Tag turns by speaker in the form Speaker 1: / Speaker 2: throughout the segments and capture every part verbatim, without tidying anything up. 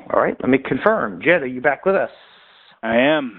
Speaker 1: All right, let me confirm. Jed, are you back with us?
Speaker 2: I am.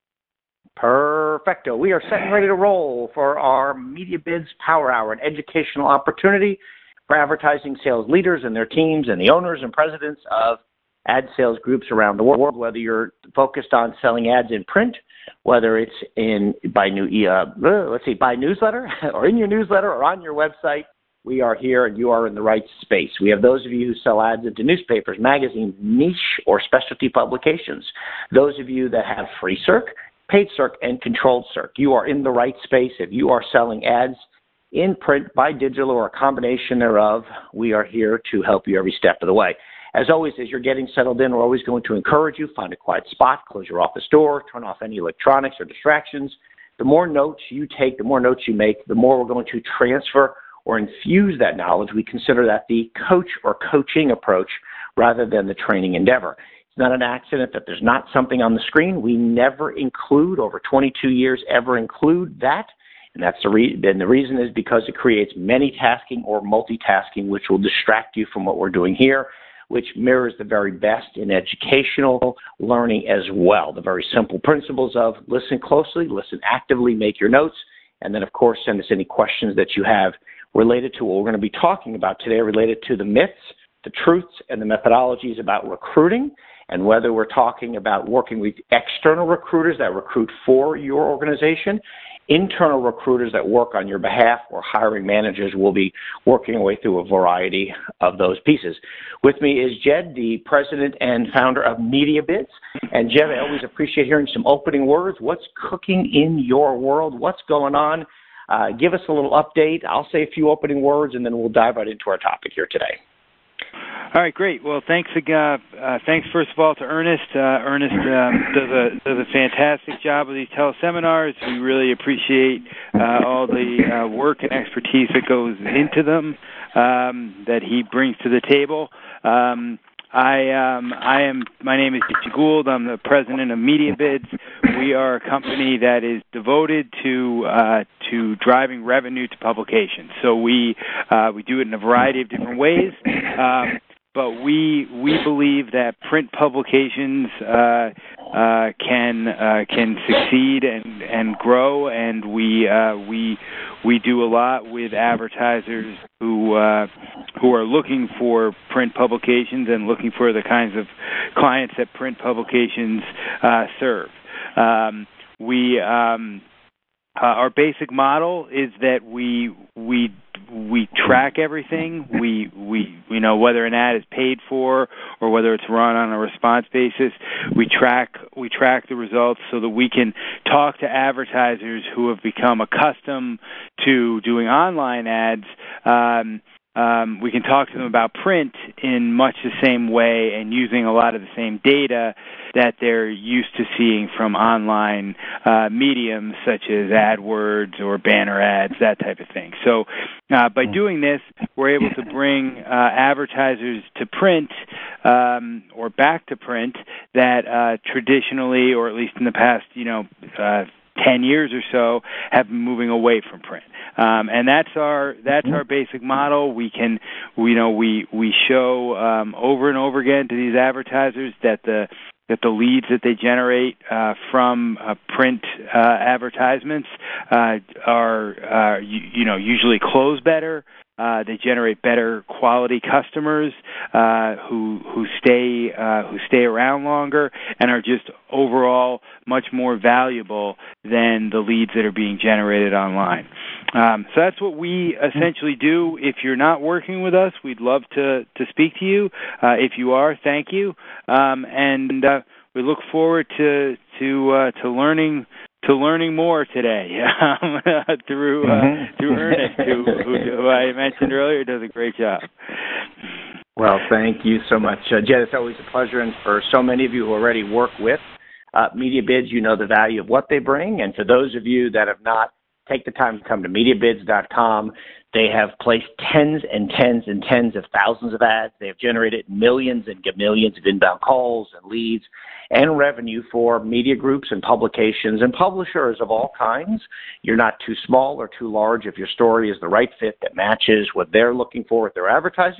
Speaker 1: Perfecto. We are set and ready to roll for our MediaBids Power Hour, an educational opportunity for advertising sales leaders and their teams and the owners and presidents of ad sales groups around the world, whether you're focused on selling ads in print, whether it's in by new uh, let's see, by newsletter or in your newsletter or on your website. We are here and you are in the right space. We have those of you who sell ads into newspapers, magazines, niche or specialty publications. Those of you that have free circ, paid circ, and controlled circ. You are in the right space. If you are selling ads in print, by digital, or a combination thereof, we are here to help you every step of the way. As always, as you're getting settled in, we're always going to encourage you, find a quiet spot, close your office door, turn off any electronics or distractions. The more notes you take, the more notes you make, the more we're going to transfer or infuse that knowledge. We consider that the coach or coaching approach rather than the training endeavor. It's not an accident that there's not something on the screen. We never include, over twenty-two years, ever include that. And that's the re- and the reason is because it creates many tasking or multitasking, which will distract you from what we're doing here, which mirrors the very best in educational learning as well. The very simple principles of listen closely, listen actively, make your notes, and then, of course, send us any questions that you have related to what we're going to be talking about today, related to the myths, the truths, and the methodologies about recruiting, and whether we're talking about working with external recruiters that recruit for your organization, internal recruiters that work on your behalf, or hiring managers. Will be working our way through a variety of those pieces. With me is Jed, the president and founder of MediaBids. And Jed, I always appreciate hearing some opening words. What's cooking in your world? What's going on? Uh, give us a little update. I'll say a few opening words, and then we'll dive right into our topic here today.
Speaker 2: All right, great. Well, thanks, uh, uh, thanks first of all to Ernest. Uh, Ernest um, does a does a fantastic job with these teleseminars. We really appreciate uh, all the uh, work and expertise that goes into them, um, that he brings to the table. Um, I um, I am. My name is Jed Gould. I'm the president of MediaBids. We are a company that is devoted to uh, to driving revenue to publications. So we uh, we do it in a variety of different ways. Um, But we we believe that print publications uh, uh, can uh, can succeed and, and grow, and we uh, we we do a lot with advertisers who uh, who are looking for print publications and looking for the kinds of clients that print publications uh, serve. Um, we um, uh, our basic model is that we we we track everything. We we you know whether an ad is paid for or whether it's run on a response basis. We track we track the results so that we can talk to advertisers who have become accustomed to doing online ads. Um, um, we can talk to them about print in much the same way and using a lot of the same data that they're used to seeing from online uh, mediums such as AdWords or banner ads, that type of thing. So uh, by doing this, we're able to bring uh, advertisers to print um, or back to print that uh, traditionally, or at least in the past, you know, uh, ten years or so, have been moving away from print. Um, and that's our that's our basic model. We can, we, you know, we we show um, over and over again to these advertisers that the that the leads that they generate uh, from uh, print uh, advertisements uh, are, uh, you, you know, usually close better. Uh, they generate better quality customers uh, who who stay uh, who stay around longer and are just overall much more valuable than the leads that are being generated online. Um, so that's what we essentially do. If you're not working with us, we'd love to to speak to you. Uh, if you are, thank you, um, and uh, we look forward to to uh, to learning. To learning more today um, through uh,
Speaker 1: mm-hmm.
Speaker 2: through Ernest, who, who, who I mentioned earlier, does a great job.
Speaker 1: Well, thank you so much, uh, Jed. It's always a pleasure, and for so many of you who already work with uh, MediaBids, you know the value of what they bring. And for those of you that have not, take the time to come to MediaBids dot com. They have placed tens and tens and tens of thousands of ads. They have generated millions and millions of inbound calls and leads and revenue for media groups and publications and publishers of all kinds. You're not too small or too large. If your story is the right fit that matches what they're looking for with their advertisers,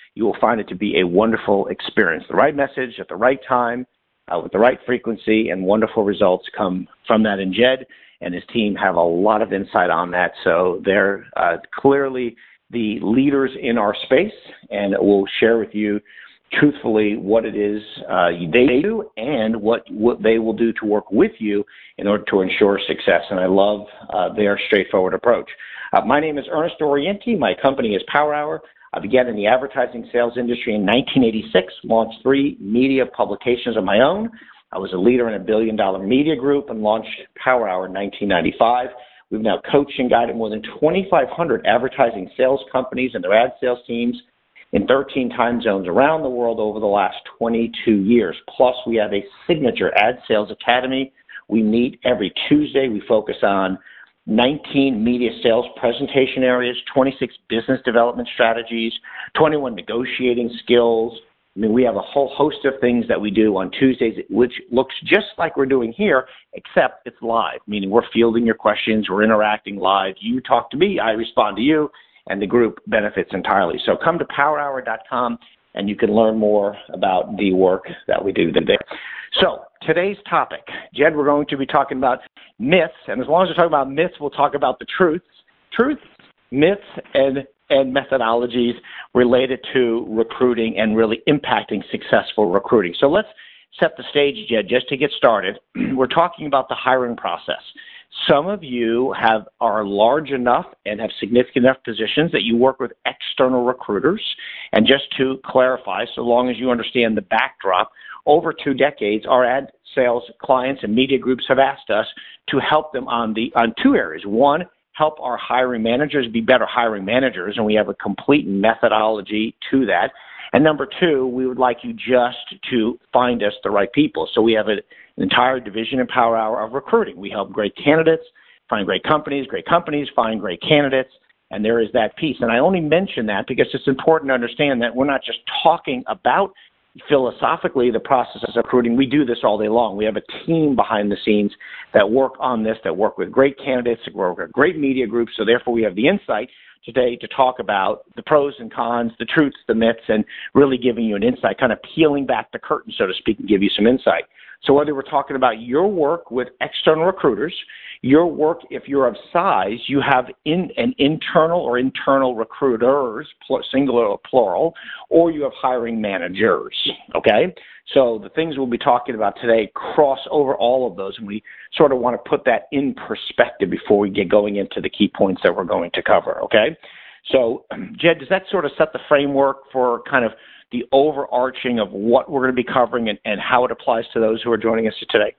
Speaker 1: you will find it to be a wonderful experience. The right message at the right time, uh, with the right frequency, and wonderful results come from that. And Jed and his team have a lot of insight on that. So they're uh, clearly the leaders in our space, and will share with you truthfully what it is uh, they do and what, what they will do to work with you in order to ensure success. And I love uh, their straightforward approach. Uh, my name is Ernest Orienti. My company is Power Hour. I began in the advertising sales industry in nineteen eighty-six, launched three media publications of my own. I was a leader in a billion-dollar media group and launched Power Hour in nineteen ninety-five. We've now coached and guided more than twenty-five hundred advertising sales companies and their ad sales teams in thirteen time zones around the world over the last twenty-two years. Plus, we have a signature ad sales academy. We meet every Tuesday. We focus on nineteen media sales presentation areas, twenty-six business development strategies, twenty-one negotiating skills. I mean, we have a whole host of things that we do on Tuesdays, which looks just like we're doing here, except it's live, meaning we're fielding your questions, we're interacting live. You talk to me, I respond to you, and the group benefits entirely. So come to power hour dot com, and you can learn more about the work that we do there. So today's topic, Jed, we're going to be talking about myths, and as long as we're talking about myths, we'll talk about the truths. Truths, myths, and, and methodologies related to recruiting and really impacting successful recruiting. So let's set the stage, Jed, just to get started. We're talking about the hiring process. Some of you have are large enough and have significant enough positions that you work with external recruiters. And just to clarify, so long as you understand the backdrop, over two decades, our ad sales clients and media groups have asked us to help them on the on two areas. One, help our hiring managers be better hiring managers, and we have a complete methodology to that. And number two, we would like you just to find us the right people. So we have a, an entire division in Power Hour of recruiting. We help great candidates find great companies, great companies find great candidates, and there is that piece. And I only mention that because it's important to understand that we're not just talking about philosophically the process of recruiting. We do this all day long. We have a team behind the scenes that work on this, that work with great candidates, that work with great media groups. So therefore we have the insight today to talk about the pros and cons, the truths, the myths, and really giving you an insight, kind of peeling back the curtain, so to speak, and give you some insight. So whether we're talking about your work with external recruiters, your work, if you're of size, you have in, an internal or internal recruiters, singular or plural, or you have hiring managers, okay? So the things we'll be talking about today cross over all of those, and we sort of want to put that in perspective before we get going into the key points that we're going to cover, okay? So, Jed, does that sort of set the framework for kind of the overarching of what we're going to be covering and, and how it applies to those who are joining us today?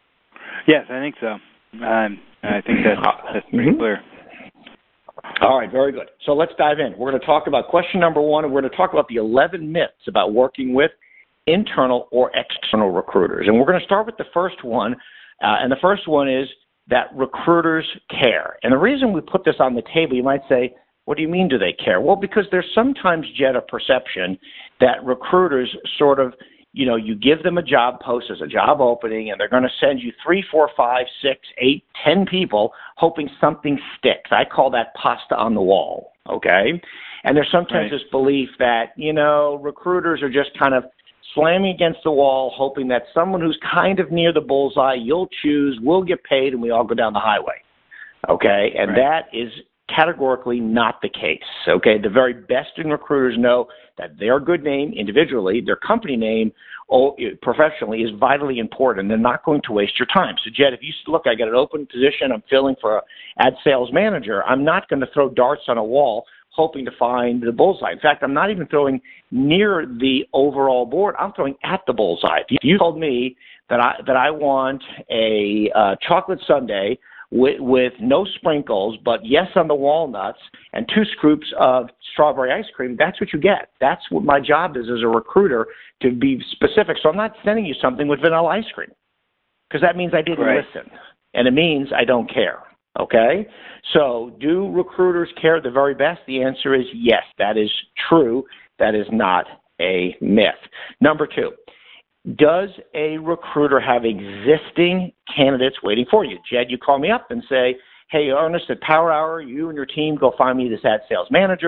Speaker 2: Yes, I think so. Um, I think that's, that's pretty mm-hmm. clear.
Speaker 1: All right, very good. So let's dive in. We're going to talk about question number one, and we're going to talk about the eleven myths about working with internal or external recruiters. And we're going to start with the first one, uh, and the first one is that recruiters care. And the reason we put this on the table, you might say, what do you mean do they care? Well, because there's sometimes, Jed, a perception that recruiters sort of, you know, you give them a job post as a job opening, and they're going to send you three, four, five, six, eight, ten people hoping something sticks. I call that pasta on the wall, okay? And there's sometimes right. this belief that, you know, recruiters are just kind of slamming against the wall, hoping that someone who's kind of near the bullseye, you'll choose, we'll get paid, and we all go down the highway, okay? And right. that is categorically not the case, okay? The very best in recruiters know that their good name individually, their company name oh, professionally is vitally important. They're not going to waste your time. So, Jed, if you look, I got an open position, I'm filling for an ad sales manager, I'm not going to throw darts on a wall hoping to find the bullseye. In fact, I'm not even throwing near the overall board. I'm throwing at the bullseye. If you told me that I that I want a uh, chocolate sundae with, with no sprinkles, but yes on the walnuts and two scoops of strawberry ice cream, that's what you get. That's what my job is as a recruiter, to be specific. So I'm not sending you something with vanilla ice cream, because that means I didn't right. listen, and it means I don't care. Okay? So do recruiters care the very best? The answer is yes, that is true. That is not a myth. Number two, does a recruiter have existing candidates waiting for you? Jed, you call me up and say, hey, Ernest, at Power Hour, you and your team go find me this ad sales manager.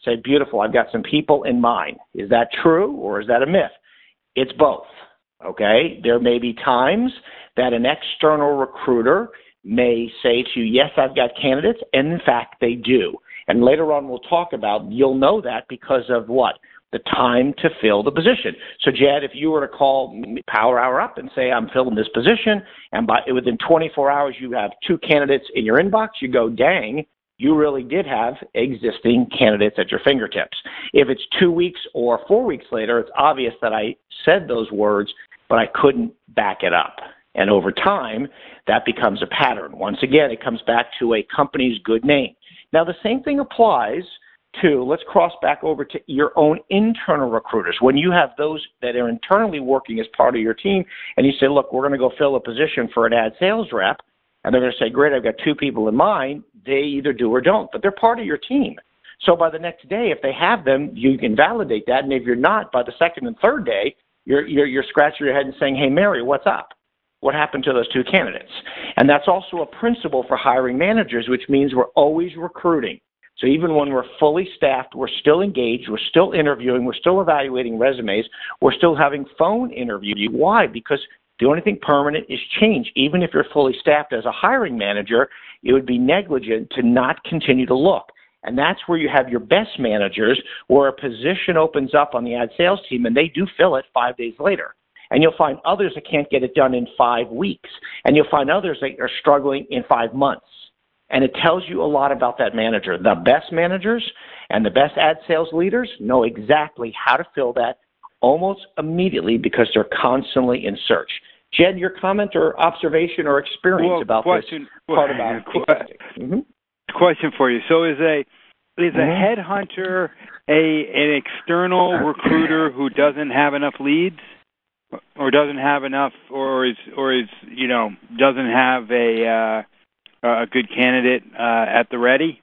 Speaker 1: say, beautiful, I've got some people in mind. Is that true or is that a myth? It's both, okay? There may be times that an external recruiter may say to you, yes, I've got candidates, and in fact, they do. And later on, we'll talk about, you'll know that because of what? The time to fill the position. So, Jed, if you were to call Power Hour up and say, I'm filling this position, and by within twenty-four hours you have two candidates in your inbox, you go, dang, you really did have existing candidates at your fingertips. If it's two weeks or four weeks later, it's obvious that I said those words, but I couldn't back it up. And over time, that becomes a pattern. Once again, it comes back to a company's good name. Now, the same thing applies to, let's cross back over to your own internal recruiters. When you have those that are internally working as part of your team, and you say, look, we're going to go fill a position for an ad sales rep, and they're going to say, great, I've got two people in mind. They either do or don't, but they're part of your team. So by the next day, if they have them, you can validate that. And if you're not, by the second and third day, you're, you're, you're scratching your head and saying, hey, Mary, what's up? What happened to those two candidates? And that's also a principle for hiring managers, which means we're always recruiting. So even when we're fully staffed, we're still engaged, we're still interviewing, we're still evaluating resumes, we're still having phone interviews. Why? Because the only thing permanent is change. Even if you're fully staffed as a hiring manager, it would be negligent to not continue to look. And that's where you have your best managers, where a position opens up on the ad sales team and they do fill it five days later. And you'll find others that can't get it done in five weeks. And you'll find others that are struggling in five months. And it tells you a lot about that manager. The best managers and the best ad sales leaders know exactly how to fill that almost immediately because they're constantly in search. Jed, your comment or observation or experience
Speaker 2: well,
Speaker 1: about
Speaker 2: question,
Speaker 1: this part about
Speaker 2: qu-
Speaker 1: mm-hmm.
Speaker 2: Question for you. So is a is a
Speaker 1: mm-hmm.
Speaker 2: headhunter a an external recruiter who doesn't have enough leads? Or doesn't have enough, or is, or is, you know, doesn't have a uh, a good candidate uh, at the ready?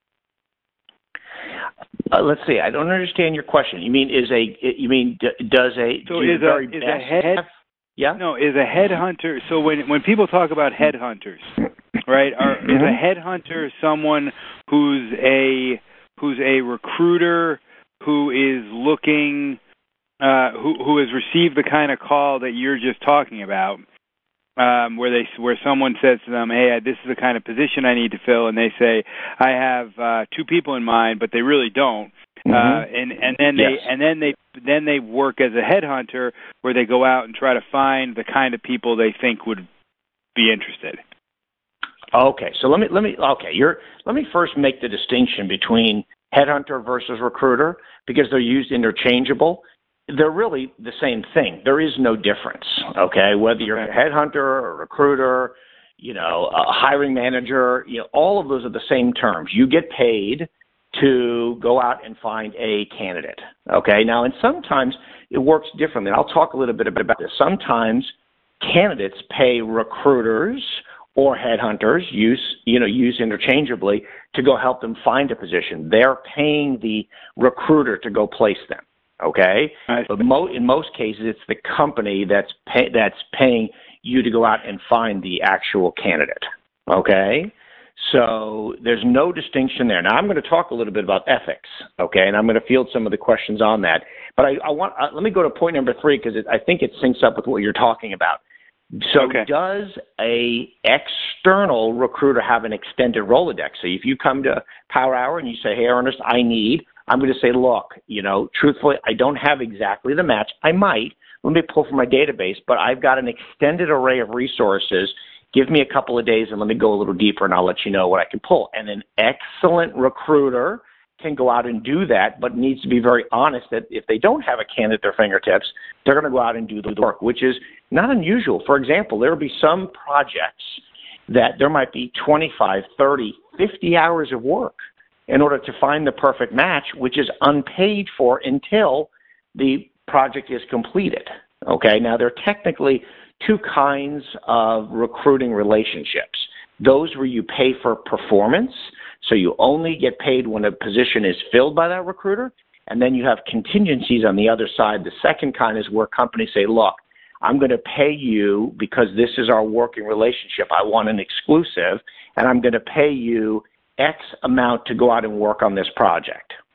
Speaker 1: Uh, let's see. I don't understand your question. You mean is a? You mean does a?
Speaker 2: So
Speaker 1: do
Speaker 2: is a is a head?
Speaker 1: have, yeah.
Speaker 2: No, is a headhunter. So when when people talk about headhunters, right? Are, mm-hmm. Is a headhunter someone who's a who's a recruiter who is looking? Uh, who who has received the kind of call that you're just talking about, um, where they where someone says to them, "Hey, this is the kind of position I need to fill," and they say, "I have uh, two people in mind," but they really don't. Mm-hmm. Uh, and and then they
Speaker 1: yes.
Speaker 2: and then they then they work as a headhunter, where they go out and try to find the kind of people they think would be interested.
Speaker 1: Okay, so let me let me okay, you're let me first make the distinction between headhunter versus recruiter because they're used interchangeable. They're really the same thing. There is no difference, okay? Whether you're a headhunter or a recruiter, you know, a hiring manager, you know, all of those are the same terms. You get paid to go out and find a candidate, okay? Now, and sometimes it works differently. I'll talk a little bit about this. Sometimes candidates pay recruiters or headhunters, use, you know, use interchangeably to go help them find a position. They're paying the recruiter to go place them. Okay, but mo- in most cases, it's the company that's pay- that's paying you to go out and find the actual candidate. Okay, so there's no distinction there. Now I'm going to talk a little bit about ethics. Okay, and I'm going to field some of the questions on that. But I, I want uh, let me go to point number three because I think it syncs up with what you're talking about. So okay. Does a external recruiter have an extended Rolodex? So if you come to Power Hour and you say, "Hey, Ernest, I need," I'm going to say, look, you know, truthfully, I don't have exactly the match. I might. Let me pull from my database, but I've got an extended array of resources. Give me a couple of days and let me go a little deeper and I'll let you know what I can pull. And an excellent recruiter can go out and do that, but needs to be very honest that if they don't have a candidate at their fingertips, they're going to go out and do the work, which is not unusual. For example, there will be some projects that there might be twenty-five, thirty, fifty hours of work in order to find the perfect match, which is unpaid for until the project is completed. Okay, now there are technically two kinds of recruiting relationships. Those where you pay for performance, so you only get paid when a position is filled by that recruiter, and then you have contingencies on the other side. The second kind is where companies say, look, I'm going to pay you because this is our working relationship. I want an exclusive, and I'm going to pay you X amount to go out and work on this project,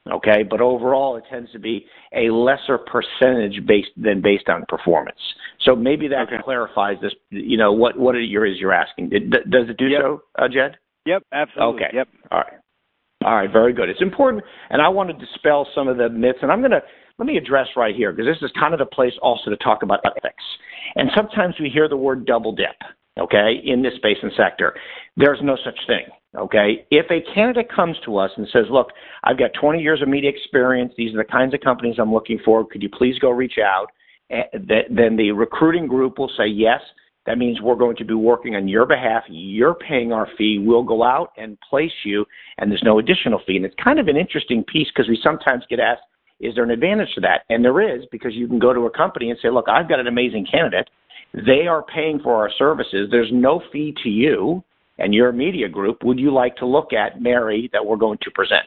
Speaker 1: okay? But overall, it tends to be a lesser percentage based than based on performance. So maybe that
Speaker 2: okay.
Speaker 1: clarifies this. You know, what what it is you're asking. It, does it do
Speaker 2: yep.
Speaker 1: so, uh, Jed?
Speaker 2: Yep, absolutely.
Speaker 1: Okay.
Speaker 2: Yep.
Speaker 1: All right. All right. Very good. It's important, and I want to dispel some of the myths, and I'm going to let me address right here because this is kind of the place also to talk about ethics. And sometimes we hear the word double dip, okay, in this space and sector. There's no such thing, okay? If a candidate comes to us and says, look, I've got twenty years of media experience. These are the kinds of companies I'm looking for. Could you please go reach out? And then the recruiting group will say, yes, that means we're going to be working on your behalf. You're paying our fee. We'll go out and place you, and there's no additional fee. And it's kind of an interesting piece because we sometimes get asked, is there an advantage to that? And there is, because you can go to a company and say, look, I've got an amazing candidate. They are paying for our services. There's no fee to you and your media group. Would you like to look at Mary that we're going to present?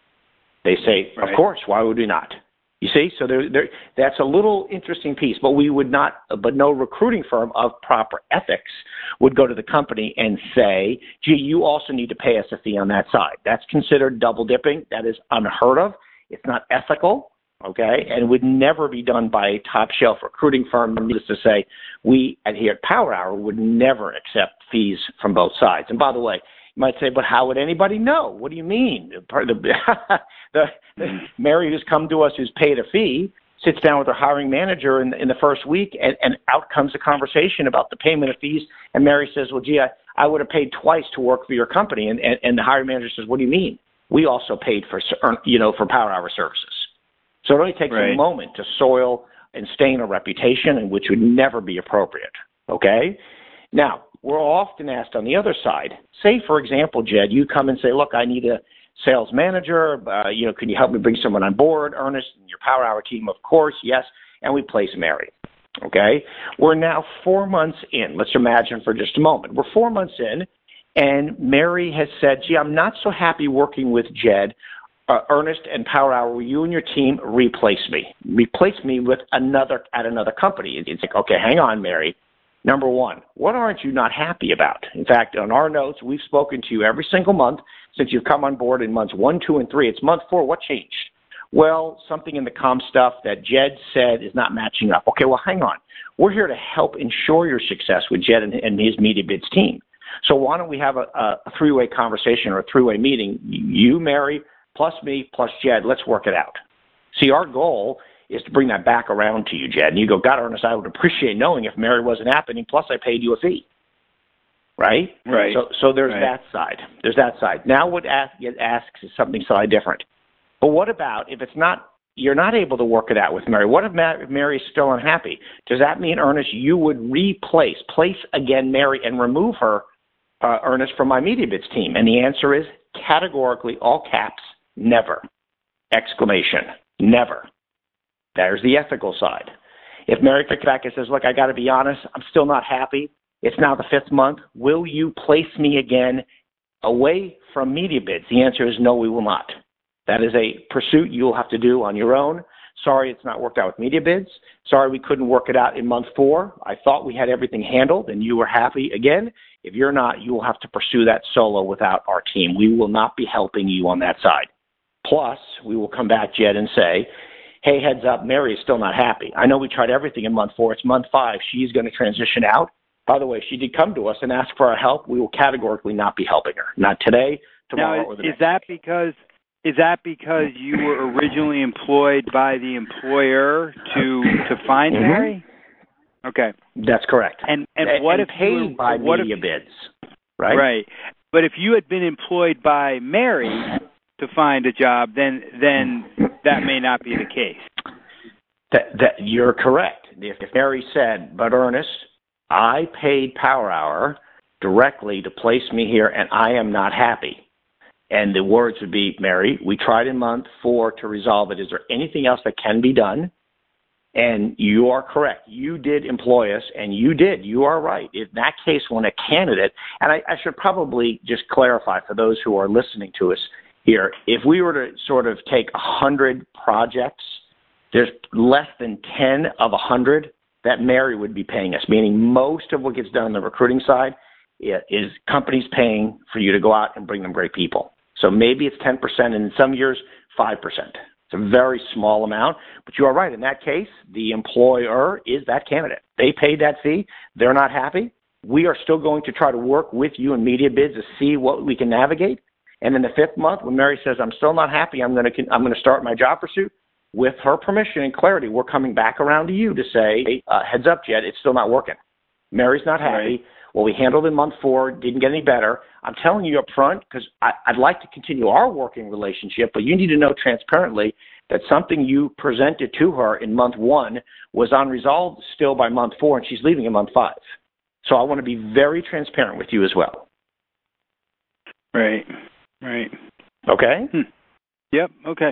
Speaker 1: They say, right. Of course. Why would we not? You see, so there, there, that's a little interesting piece. But we would not, but no recruiting firm of proper ethics would go to the company and say, gee, you also need to pay us a fee on that side. That's considered double dipping. That is unheard of. It's not ethical, okay, and would never be done by a top-shelf recruiting firm. Needless to say, we at here at Power Hour would never accept fees from both sides. And by the way, you might say, but how would anybody know? What do you mean? The, the, the Mary who's come to us who's paid a fee sits down with her hiring manager in, in the first week, and, and out comes a conversation about the payment of fees. And Mary says, well, gee, I, I would have paid twice to work for your company. And, and, and the hiring manager says, what do you mean? We also paid for, you know, for Power Hour services. So it only takes right. a moment to soil and stain a reputation, and which would never be appropriate. Okay? Now, we're often asked on the other side, say, for example, Jed, you come and say, look, I need a sales manager. Uh, you know, can you help me bring someone on board? Ernest and your Power Hour team, of course, yes. And we place Mary. Okay? We're now four months in. Let's imagine for just a moment. We're four months in. And Mary has said, gee, I'm not so happy working with Jed, uh, Ernest, and Power Hour. Will you and your team replace me? Replace me with another at another company. It's like, okay, hang on, Mary. Number one, what aren't you not happy about? In fact, on our notes, we've spoken to you every single month since you've come on board in months one, two, and three. It's month four. What changed? Well, something in the comm stuff that Jed said is not matching up. Okay, well, hang on. We're here to help ensure your success with Jed and, and his MediaBids team. So why don't we have a, a three-way conversation or a three-way meeting, you, Mary, plus me, plus Jed. Let's work it out. See, our goal is to bring that back around to you, Jed. And you go, God, Ernest, I would appreciate knowing if Mary wasn't happening, plus I paid you a fee. Right?
Speaker 2: Right.
Speaker 1: So so there's
Speaker 2: right.
Speaker 1: that side. There's that side. Now what ask, it asks is something slightly different. But what about if it's not, you're not able to work it out with Mary? What if Mary's still unhappy? Does that mean, Ernest, you would replace, place again Mary and remove her, uh, Ernest, from my MediaBids team? And the answer is categorically, all caps, never. Exclamation, never. There's the ethical side. If Mary kicks back and says, look, I got to be honest, I'm still not happy. It's now the fifth month. Will you place me again away from MediaBids? The answer is no, we will not. That is a pursuit you'll have to do on your own. Sorry it's not worked out with MediaBids. Sorry we couldn't work it out in month four. I thought we had everything handled and you were happy. Again, if you're not, you will have to pursue that solo without our team. We will not be helping you on that side. Plus, we will come back, Jed, and say, hey, heads up, Mary is still not happy. I know we tried everything in month four. It's month five. She's going to transition out. By the way, she did come to us and ask for our help. We will categorically not be helping her. Not today, tomorrow,
Speaker 2: now,
Speaker 1: or the
Speaker 2: is
Speaker 1: next
Speaker 2: that
Speaker 1: day.
Speaker 2: because is that because you were originally employed by the employer to to find
Speaker 1: mm-hmm.
Speaker 2: Mary? Okay,
Speaker 1: that's correct.
Speaker 2: And and what
Speaker 1: and
Speaker 2: if
Speaker 1: paid
Speaker 2: you were,
Speaker 1: by
Speaker 2: what
Speaker 1: MediaBids,
Speaker 2: if,
Speaker 1: right?
Speaker 2: Right. But if you had been employed by Mary to find a job, then then that may not be the case.
Speaker 1: That, that you're correct. If, if Mary said, but Ernest, I paid Power Hour directly to place me here, and I am not happy. And the words would be, Mary, we tried in month four to resolve it. Is there anything else that can be done? And you are correct. You did employ us, and you did. You are right. In that case, when a candidate, and I, I should probably just clarify for those who are listening to us here, if we were to sort of take one hundred projects, there's less than ten of one hundred that Mary would be paying us, meaning most of what gets done on the recruiting side is companies paying for you to go out and bring them great people. So maybe it's ten percent, and in some years, five percent. It's a very small amount, but you are right. In that case, the employer is that candidate. They paid that fee. They're not happy. We are still going to try to work with you in MediaBids to see what we can navigate. And in the fifth month, when Mary says, I'm still not happy, I'm going to I'm going to start my job pursuit, with her permission and clarity, we're coming back around to you to say, uh, heads up, Jed, it's still not working. Mary's not happy. Right. Well, we handled it in month four, didn't get any better. I'm telling you up front because I'd like to continue our working relationship, but you need to know transparently that something you presented to her in month one was unresolved still by month four, and she's leaving in month five. So I want to be very transparent with you as well.
Speaker 2: Right, right.
Speaker 1: Okay?
Speaker 2: Hmm. Yep, okay.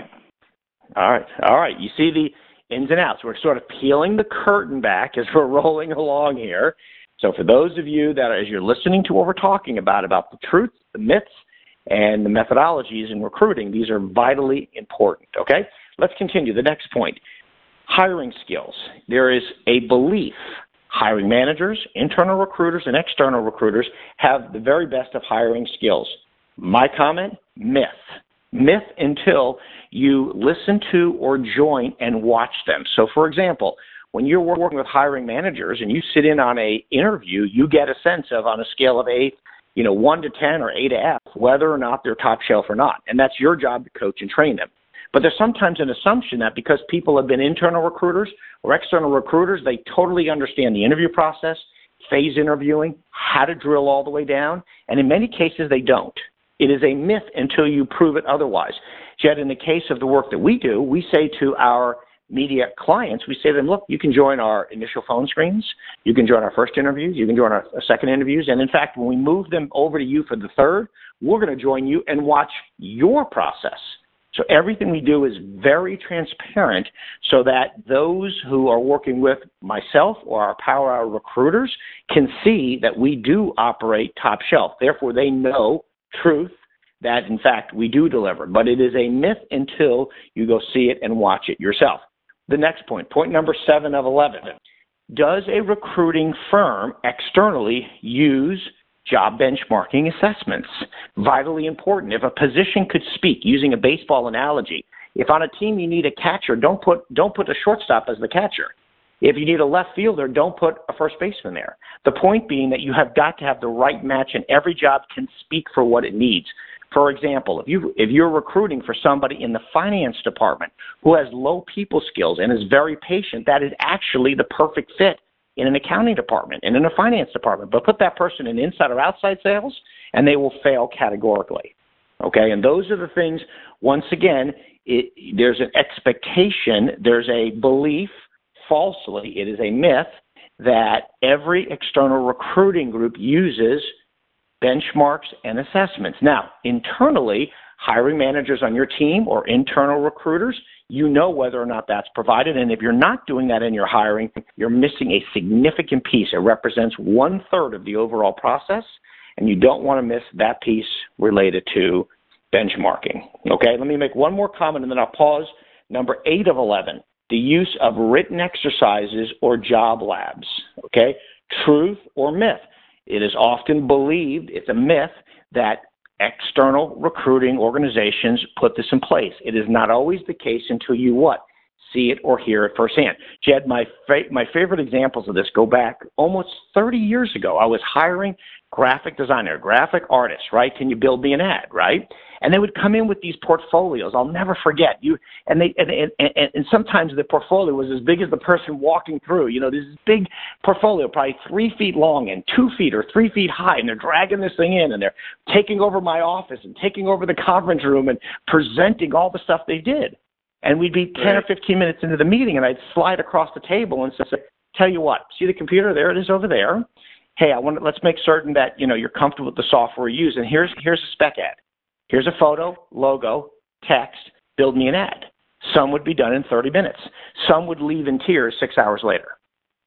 Speaker 1: All right, all right. You see the ins and outs. We're sort of peeling the curtain back as we're rolling along here. So for those of you that, as you're listening to what we're talking about, about the truth, the myths, and the methodologies in recruiting, these are vitally important, okay? Let's continue. The next point, hiring skills. There is a belief hiring managers, internal recruiters, and external recruiters have the very best of hiring skills. My comment, myth. Myth until you listen to or join and watch them. So, for example, when you're working with hiring managers and you sit in on a interview, you get a sense of, on a scale of eight, you know, one to ten or A to F, whether or not they're top shelf or not. And that's your job to coach and train them. But there's sometimes an assumption that because people have been internal recruiters or external recruiters, they totally understand the interview process, phase interviewing, how to drill all the way down. And in many cases, they don't. It is a myth until you prove it otherwise. Jed, in the case of the work that we do, we say to our media clients, we say to them, look, you can join our initial phone screens, you can join our first interviews, you can join our second interviews, and in fact, when we move them over to you for the third, we're going to join you and watch your process. So everything we do is very transparent so that those who are working with myself or our Power Hour recruiters can see that we do operate top shelf. Therefore, they know truth that, in fact, we do deliver. But it is a myth until you go see it and watch it yourself. The next point, point number seven of eleven. Does a recruiting firm externally use job benchmarking assessments? Vitally important. If a position could speak, using a baseball analogy, if on a team you need a catcher, don't put don't put a shortstop as the catcher. If you need a left fielder, don't put a first baseman there. The point being that you have got to have the right match, and every job can speak for what it needs. For example, if you if you're recruiting for somebody in the finance department who has low people skills and is very patient, that is actually the perfect fit in an accounting department and in a finance department. But put that person in inside or outside sales, and they will fail categorically. Okay, and those are the things. Once again, it, there's an expectation, there's a belief. Falsely, it is a myth that every external recruiting group uses benchmarks and assessments. Now, internally, hiring managers on your team or internal recruiters, you know whether or not that's provided. And if you're not doing that in your hiring, you're missing a significant piece. It represents one third of the overall process, and you don't want to miss that piece related to benchmarking. Okay, let me make one more comment, and then I'll pause. Number eight of eleven. The use of written exercises or job labs, okay? Truth or myth. It is often believed, it's a myth, that external recruiting organizations put this in place. It is not always the case until you what? See it or hear it firsthand. Jed, my, fa- my favorite examples of this go back almost thirty years ago. I was hiring graphic designer, graphic artists, right? Can you build me an ad, right? And they would come in with these portfolios. I'll never forget you. And they and, and, and, and sometimes the portfolio was as big as the person walking through. You know, this big portfolio, probably three feet long and two feet or three feet high, and they're dragging this thing in, and they're taking over my office and taking over the conference room and presenting all the stuff they did. And we'd be ten right. or fifteen minutes into the meeting, and I'd slide across the table and say, "Tell you what, see the computer? There it is over there. Hey, I want to, let's make certain that you know you're comfortable with the software you use. And here's here's a spec ad. Here's a photo, logo, text. Build me an ad." Some would be done in thirty minutes. Some would leave in tears six hours later.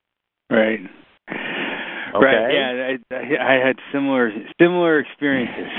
Speaker 2: Right.
Speaker 1: Okay.
Speaker 2: Right. Yeah, I, I had similar similar experiences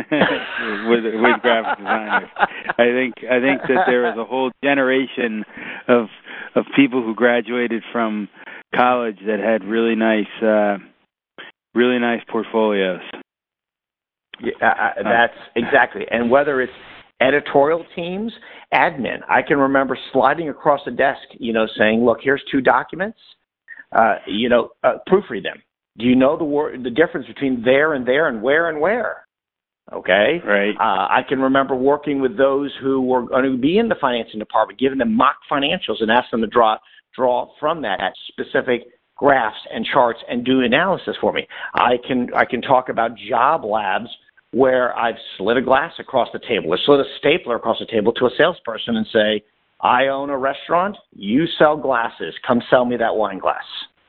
Speaker 2: with with graphic designers. I think I think that there was a whole generation of of people who graduated from college that had really nice uh, really nice portfolios.
Speaker 1: Yeah, uh, that's exactly. And whether it's editorial teams, admin, I can remember sliding across the desk, you know, saying, look, here's two documents, uh, you know, uh, proofread them. Do you know the word, the difference between there and there and where and where? Okay.
Speaker 2: Right.
Speaker 1: Uh, I can remember working with those who were going to be in the financing department, giving them mock financials and ask them to draw draw from that at specific graphs and charts and do analysis for me. I can I can talk about job labs where I've slid a glass across the table or slid a stapler across the table to a salesperson and say, I own a restaurant, you sell glasses, come sell me that wine glass.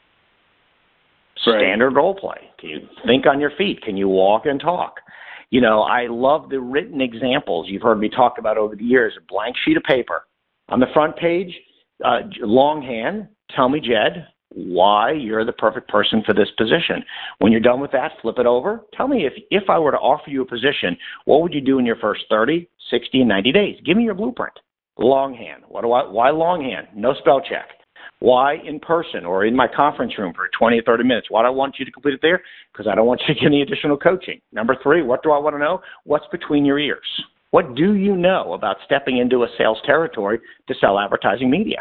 Speaker 2: Right.
Speaker 1: Standard role play. Can you think on your feet? Can you walk and talk? You know, I love the written examples you've heard me talk about over the years. A blank sheet of paper. On the front page, uh, longhand, tell me, Jed, why you're the perfect person for this position. When you're done with that, flip it over. Tell me if, if I were to offer you a position, what would you do in your first thirty, sixty, and ninety days? Give me your blueprint. Longhand. What do I, why longhand? No spell check. Why in person or in my conference room for twenty or thirty minutes? Why do I want you to complete it there? Because I don't want you to get any additional coaching. Number three, what do I want to know? What's between your ears? What do you know about stepping into a sales territory to sell advertising media?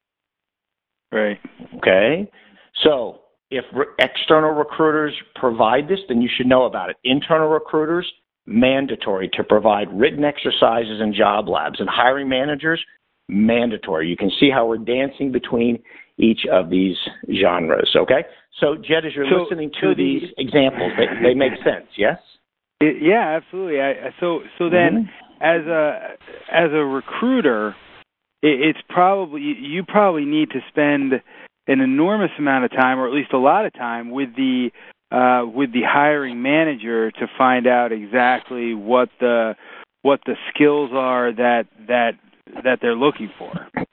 Speaker 2: Right.
Speaker 1: Okay. So if re- external recruiters provide this, then you should know about it. Internal recruiters, mandatory to provide written exercises and job labs. And hiring managers, mandatory. You can see how we're dancing between each of these genres, okay? So, Jed, as you're
Speaker 2: so,
Speaker 1: listening to
Speaker 2: so the,
Speaker 1: these examples, they, they make sense, yes?
Speaker 2: It, yeah, absolutely. I, so, so then, mm-hmm. as a as a recruiter, it, it's probably you probably need to spend an enormous amount of time, or at least a lot of time, with the uh, with the hiring manager to find out exactly what the what the skills are that that that they're looking for.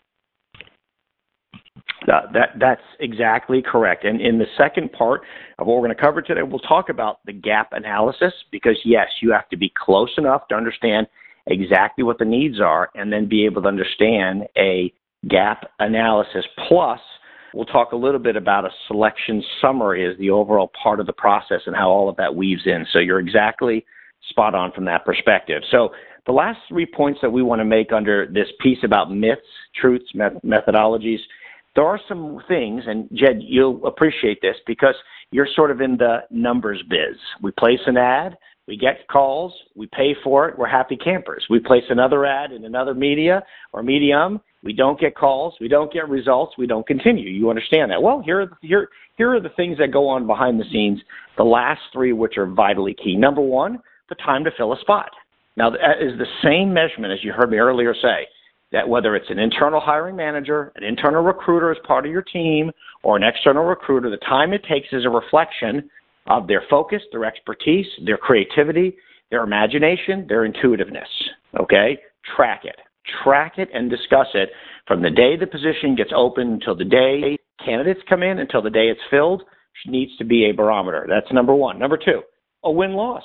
Speaker 1: Uh, that that's exactly correct. And in the second part of what we're going to cover today, we'll talk about the gap analysis because, yes, you have to be close enough to understand exactly what the needs are and then be able to understand a gap analysis. Plus, we'll talk a little bit about a selection summary as the overall part of the process and how all of that weaves in. So you're exactly spot on from that perspective. So the last three points that we want to make under this piece about myths, truths, met- methodologies, there are some things, and Jed, you'll appreciate this because you're sort of in the numbers biz. We place an ad, we get calls, we pay for it, we're happy campers. We place another ad in another media or medium, we don't get calls, we don't get results, we don't continue. You understand that. Well, here are the, here, here are the things that go on behind the scenes, the last three which are vitally key. Number one, the time to fill a spot. Now, that is the same measurement as you heard me earlier say, that whether it's an internal hiring manager, an internal recruiter as part of your team, or an external recruiter, the time it takes is a reflection of their focus, their expertise, their creativity, their imagination, their intuitiveness, okay? Track it. Track it and discuss it from the day the position gets open until the day candidates come in, until the day it's filled, needs to be a barometer. That's number one. Number two, a win-loss.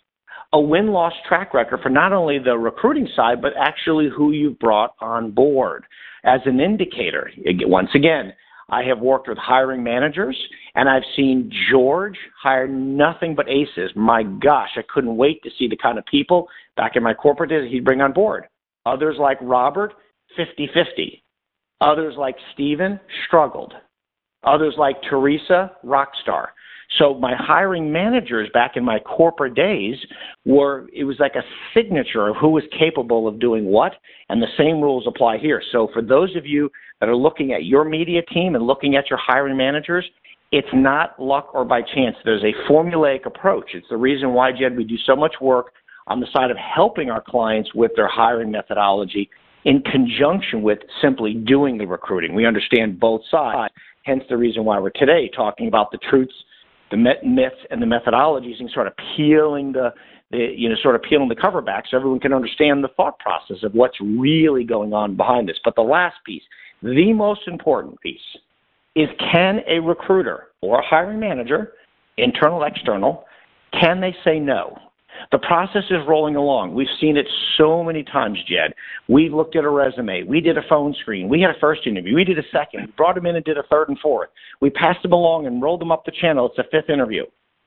Speaker 1: A win-loss track record for not only the recruiting side, but actually who you've brought on board as an indicator. Once again, I have worked with hiring managers, and I've seen George hire nothing but aces. My gosh, I couldn't wait to see the kind of people back in my corporate days he'd bring on board. Others like Robert, fifty-fifty. Others like Stephen, struggled. Others like Teresa, rock star. So my hiring managers back in my corporate days were, it was like a signature of who was capable of doing what, and the same rules apply here. So for those of you that are looking at your media team and looking at your hiring managers, it's not luck or by chance. There's a formulaic approach. It's the reason why, Jed, we do so much work on the side of helping our clients with their hiring methodology in conjunction with simply doing the recruiting. We understand both sides, hence the reason why we're today talking about the truths, the myths and the methodologies, and sort of peeling the, the, you know, sort of peeling the cover back so everyone can understand the thought process of what's really going on behind this. But the last piece, the most important piece, is can a recruiter or a hiring manager, internal, external, can they say no? The process is rolling along. We've seen it so many times, Jed. We looked at a resume. We did a phone screen. We had a first interview. We did a second. We brought them in and did a third and fourth. We passed them along and rolled them up the channel. It's a fifth interview.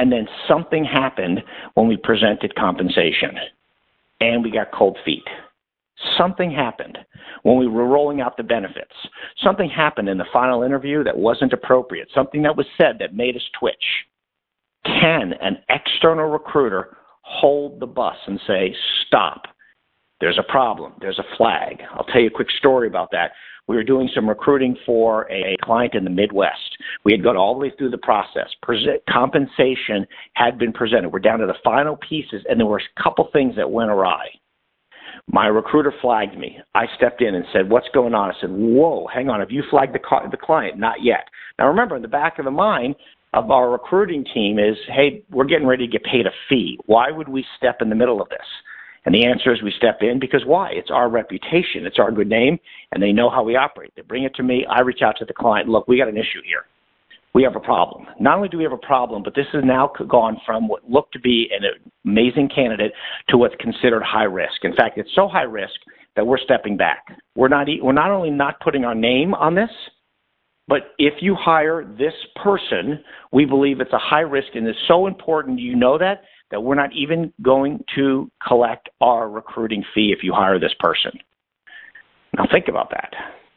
Speaker 1: And then something happened when we presented compensation, and we got cold feet. Something happened when we were rolling out the benefits. Something happened in the final interview that wasn't appropriate, something that was said that made us twitch. Can an external recruiter hold the bus and say, stop, there's a problem, there's a flag? I'll tell you a quick story about that. We were doing some recruiting for a client in the Midwest. We had gone all the way through the process. Present, compensation had been presented. We're down to the final pieces, and there were a couple things that went awry. My recruiter flagged me. I stepped in and said, what's going on? I said, whoa, hang on. Have you flagged the, the client? Not yet. Now, remember, in the back of the mind of our recruiting team is, hey, we're getting ready to get paid a fee. Why would we step in the middle of this? And the answer is we step in because why? It's our reputation. It's our good name, and they know how we operate. They bring it to me. I reach out to the client. Look, we got an issue here. We have a problem. Not only do we have a problem, but this has now gone from what looked to be an amazing candidate to what's considered high risk. In fact, it's so high risk that we're stepping back. We're not, we're not only not putting our name on this, but if you hire this person, we believe it's a high risk, and it's so important you know that, that we're not even going to collect our recruiting fee if you hire this person. Now think about that.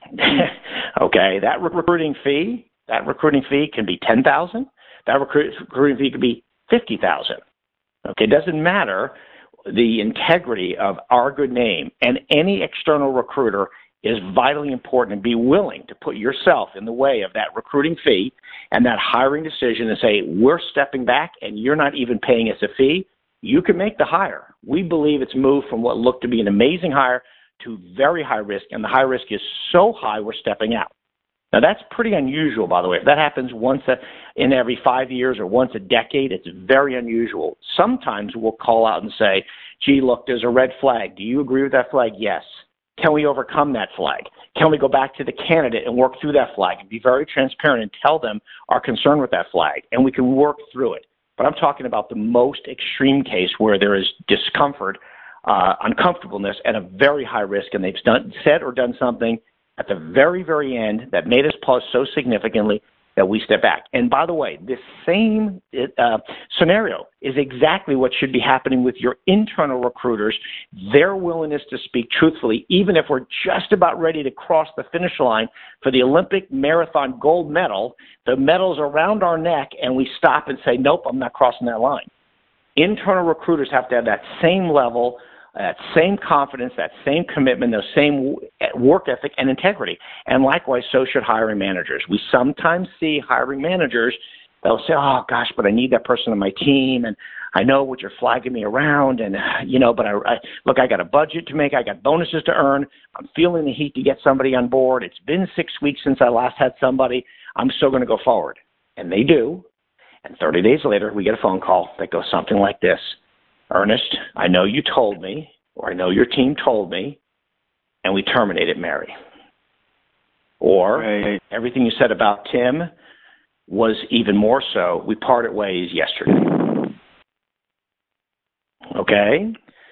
Speaker 1: Okay, that recruiting fee, that recruiting fee can be ten thousand dollars. That recruiting fee could be fifty thousand dollars. Okay, it doesn't matter the integrity of our good name, and any external recruiter is vitally important, and be willing to put yourself in the way of that recruiting fee and that hiring decision and say, we're stepping back and you're not even paying us a fee. You can make the hire. We believe it's moved from what looked to be an amazing hire to very high risk, and the high risk is so high we're stepping out. Now, that's pretty unusual, by the way. If that happens once a, in every five years or once a decade, it's very unusual. Sometimes we'll call out and say, gee, look, there's a red flag. Do you agree with that flag? Yes. Can we overcome that flag? Can we go back to the candidate and work through that flag and be very transparent and tell them our concern with that flag? And we can work through it. But I'm talking about the most extreme case where there is discomfort, uh, uncomfortableness, and a very high risk, and they've done, said or done something at the very, very end that made us pause so significantly that we step back. And by the way, this same uh, scenario is exactly what should be happening with your internal recruiters. Their willingness to speak truthfully, even if we're just about ready to cross the finish line for the Olympic marathon gold medal, the medal's around our neck, and we stop and say, nope, I'm not crossing that line. Internal recruiters have to have that same level, that same confidence, that same commitment, those same work ethic and integrity. And likewise, so should hiring managers. We sometimes see hiring managers, they'll say, oh, gosh, but I need that person on my team, and I know what you're flagging me around, and, you know, but I, I look, I got a budget to make, I got bonuses to earn, I'm feeling the heat to get somebody on board. It's been six weeks since I last had somebody. I'm still going to go forward. And they do. And thirty days later, we get a phone call that goes something like this. Ernest, I know you told me, or I know your team told me, and we terminated Mary. Or right. Everything you said about Tim was even more so. We parted ways yesterday. Okay?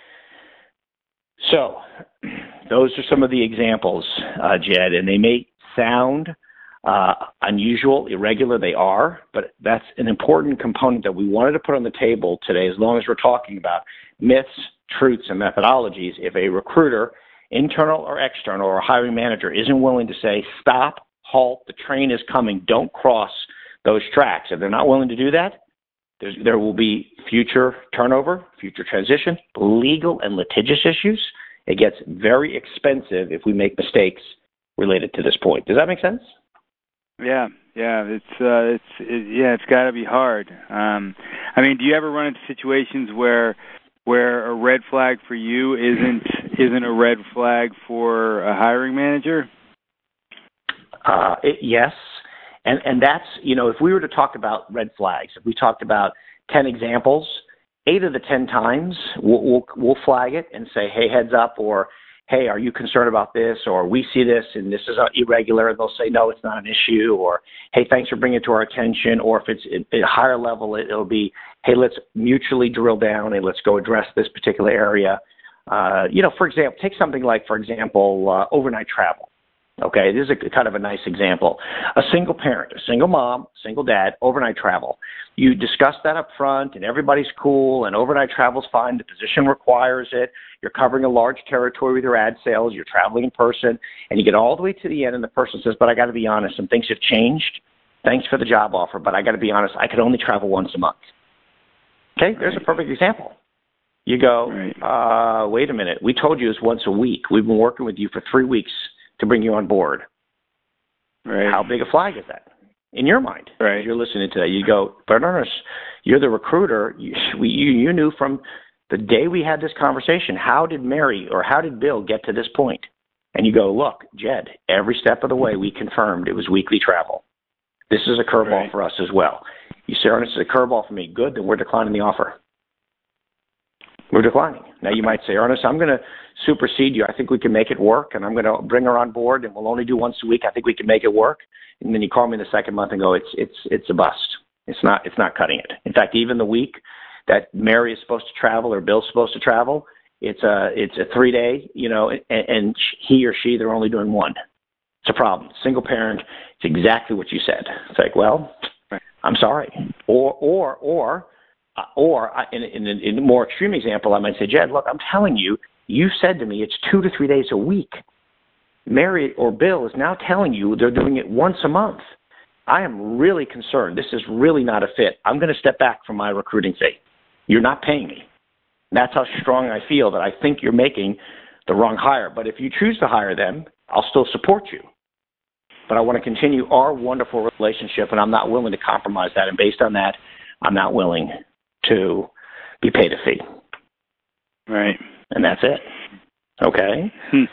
Speaker 1: So those are some of the examples, uh, Jed, and they may sound uh, unusual, irregular. They are, but that's an important component that we wanted to put on the table today, as long as we're talking about myths, truths, and methodologies. If a recruiter, internal or external, or a hiring manager isn't willing to say, stop, halt, the train is coming, don't cross those tracks. If they're not willing to do that, there's, there will be future turnover, future transition, legal and litigious issues. It gets very expensive if we make mistakes related to this point. Does that make sense?
Speaker 2: Yeah, yeah, it's uh, it's it, yeah, it's got to be hard. Um, I mean, do you ever run into situations where where a red flag for you isn't isn't a red flag for a hiring manager?
Speaker 1: Uh, it, yes, and and that's, you know, if we were to talk about red flags, if we talked about ten examples, eight of the ten times we'll, we'll we'll flag it and say, hey, heads up, or hey, are you concerned about this? Or we see this and this is irregular. And they'll say, no, it's not an issue. Or, hey, thanks for bringing it to our attention. Or if it's at a higher level, it, it'll be, hey, let's mutually drill down and let's go address this particular area. Uh, you know, for example, take something like, for example, uh, overnight travel. Okay, this is a kind of a nice example. A single parent, a single mom, single dad, overnight travel. You discuss that up front, and everybody's cool, and overnight travel's fine. The position requires it. You're covering a large territory with your ad sales. You're traveling in person, and you get all the way to the end, and the person says, but I got to be honest, some things have changed. Thanks for the job offer, but I got to be honest, I could only travel once a month. Okay, there's a perfect example. You go, uh, wait a minute. We told you it's once a week. We've been working with you for three weeks to bring you on board.
Speaker 2: Right.
Speaker 1: How big a flag is that in your mind?
Speaker 2: Right.
Speaker 1: You're listening to that. You go, but Ernest, you're the recruiter. You, we, you, you knew from the day we had this conversation, how did Mary or how did Bill get to this point? And you go, look, Jed, every step of the way we confirmed it was weekly travel. This is a curveball
Speaker 2: right.
Speaker 1: for us as well. You say, Ernest, it's a curveball for me. Good, then we're declining the offer. We're declining. Now, you might say, Ernest, I'm going to supersede you. I think we can make it work, and I'm going to bring her on board, and we'll only do once a week. I think we can make it work. And then you call me the second month and go, it's it's it's a bust. It's not it's not cutting it. In fact, even the week that Mary is supposed to travel or Bill's supposed to travel, it's a it's a three day, you know, and, and he or she they're only doing one. It's a problem. Single parent. It's exactly what you said. It's like, well, I'm sorry, or or or. Uh, or in, in, in a more extreme example, I might say, Jed, look, I'm telling you, you said to me it's two to three days a week. Mary or Bill is now telling you they're doing it once a month. I am really concerned. This is really not a fit. I'm going to step back from my recruiting fee. You're not paying me. That's how strong I feel that I think you're making the wrong hire. But if you choose to hire them, I'll still support you. But I want to continue our wonderful relationship, and I'm not willing to compromise that. And based on that, I'm not willing to be paid a fee.
Speaker 2: Right.
Speaker 1: And that's it. Okay?
Speaker 2: Hmm.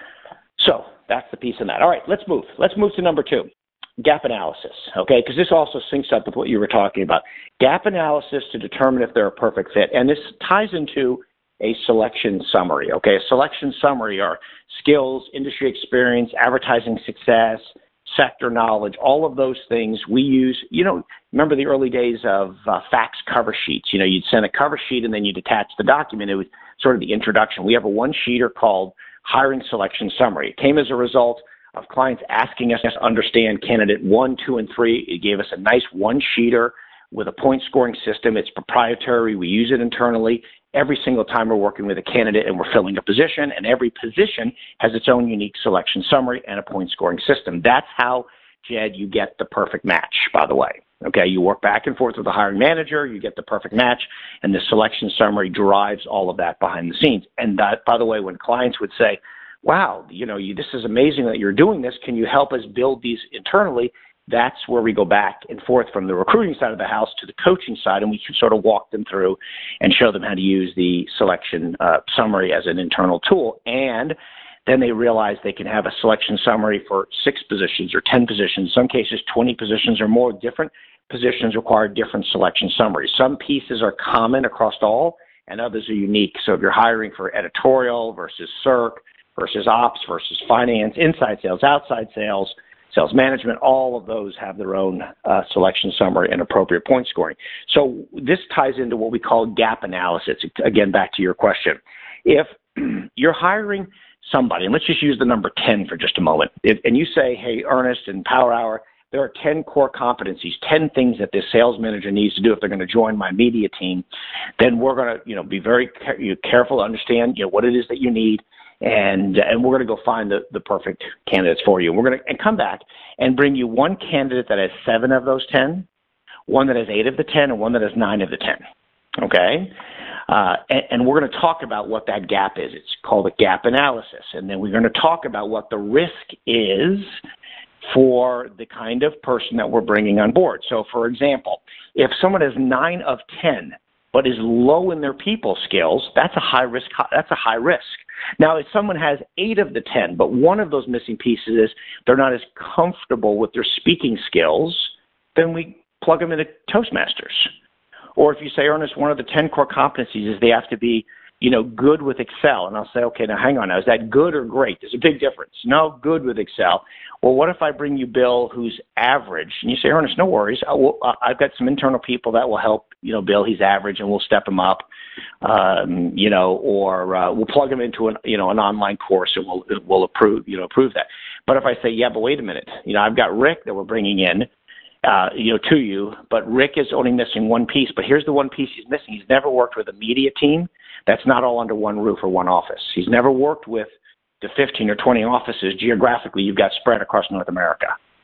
Speaker 1: So that's the piece in that. All right, let's move. Let's move to number two, gap analysis, okay? Because this also syncs up with what you were talking about. Gap analysis to determine if they're a perfect fit. And this ties into a selection summary, okay? A selection summary are skills, industry experience, advertising success, sector knowledge, all of those things we use. You know, remember the early days of uh, fax cover sheets. You know, you'd send a cover sheet and then you'd attach the document. It was sort of the introduction. We have a one-sheeter called Hiring Selection Summary. It came as a result of clients asking us to understand candidate one, two, and three. It gave us a nice one-sheeter with a point-scoring system. It's proprietary. We use it internally every single time we're working with a candidate and we're filling a position, and every position has its own unique selection summary and a point-scoring system. That's how, Jed, you get the perfect match, by the way. Okay, you work back and forth with the hiring manager, you get the perfect match, and the selection summary drives all of that behind the scenes. And that, by the way, when clients would say, wow, you know, you, this is amazing that you're doing this, can you help us build these internally? That's where we go back and forth from the recruiting side of the house to the coaching side, and we can sort of walk them through and show them how to use the selection uh, summary as an internal tool. And then they realize they can have a selection summary for six positions or ten positions, in some cases twenty positions or more. Different positions require different selection summaries. Some pieces are common across all, and others are unique. So if you're hiring for editorial versus C I R C versus ops versus finance, inside sales, outside sales, sales management, all of those have their own uh, selection summary and appropriate point scoring. So this ties into what we call gap analysis. Again, back to your question. If you're hiring somebody, and let's just use the number ten for just a moment, if, and you say, hey, Ernest and Power Hour, there are ten core competencies, ten things that this sales manager needs to do if they're going to join my media team, then we're going to, you know, be very careful to understand, you know, what it is that you need. And and we're going to go find the, the perfect candidates for you. We're going to and come back and bring you one candidate that has seven of those ten, one that has eight of the ten, and one that has nine of the ten. Okay? Uh, and, and we're going to talk about what that gap is. It's called a gap analysis. And then we're going to talk about what the risk is for the kind of person that we're bringing on board. So, for example, if someone has nine of ten but is low in their people skills, that's a high risk. That's a high risk. Now, if someone has eight of the ten, but one of those missing pieces is they're not as comfortable with their speaking skills, then we plug them into Toastmasters. Or if you say, Ernest, one of the ten core competencies is they have to be, you know, good with Excel. And I'll say, okay, now hang on. Now, is that good or great? There's a big difference. No, good with Excel. Well, what if I bring you Bill who's average? And you say, Ernest, no worries. I will, I've got some internal people that will help, you know, Bill, he's average, and we'll step him up, um, you know, or uh, we'll plug him into an, you know, an online course, and we'll, we'll approve, you know, approve that. But if I say, yeah, but wait a minute, you know, I've got Rick that we're bringing in, uh, you know, to you, but Rick is only missing one piece. But here's the one piece he's missing. He's never worked with a media team that's not all under one roof or one office. He's never worked with the fifteen or twenty offices geographically you've got spread across North America.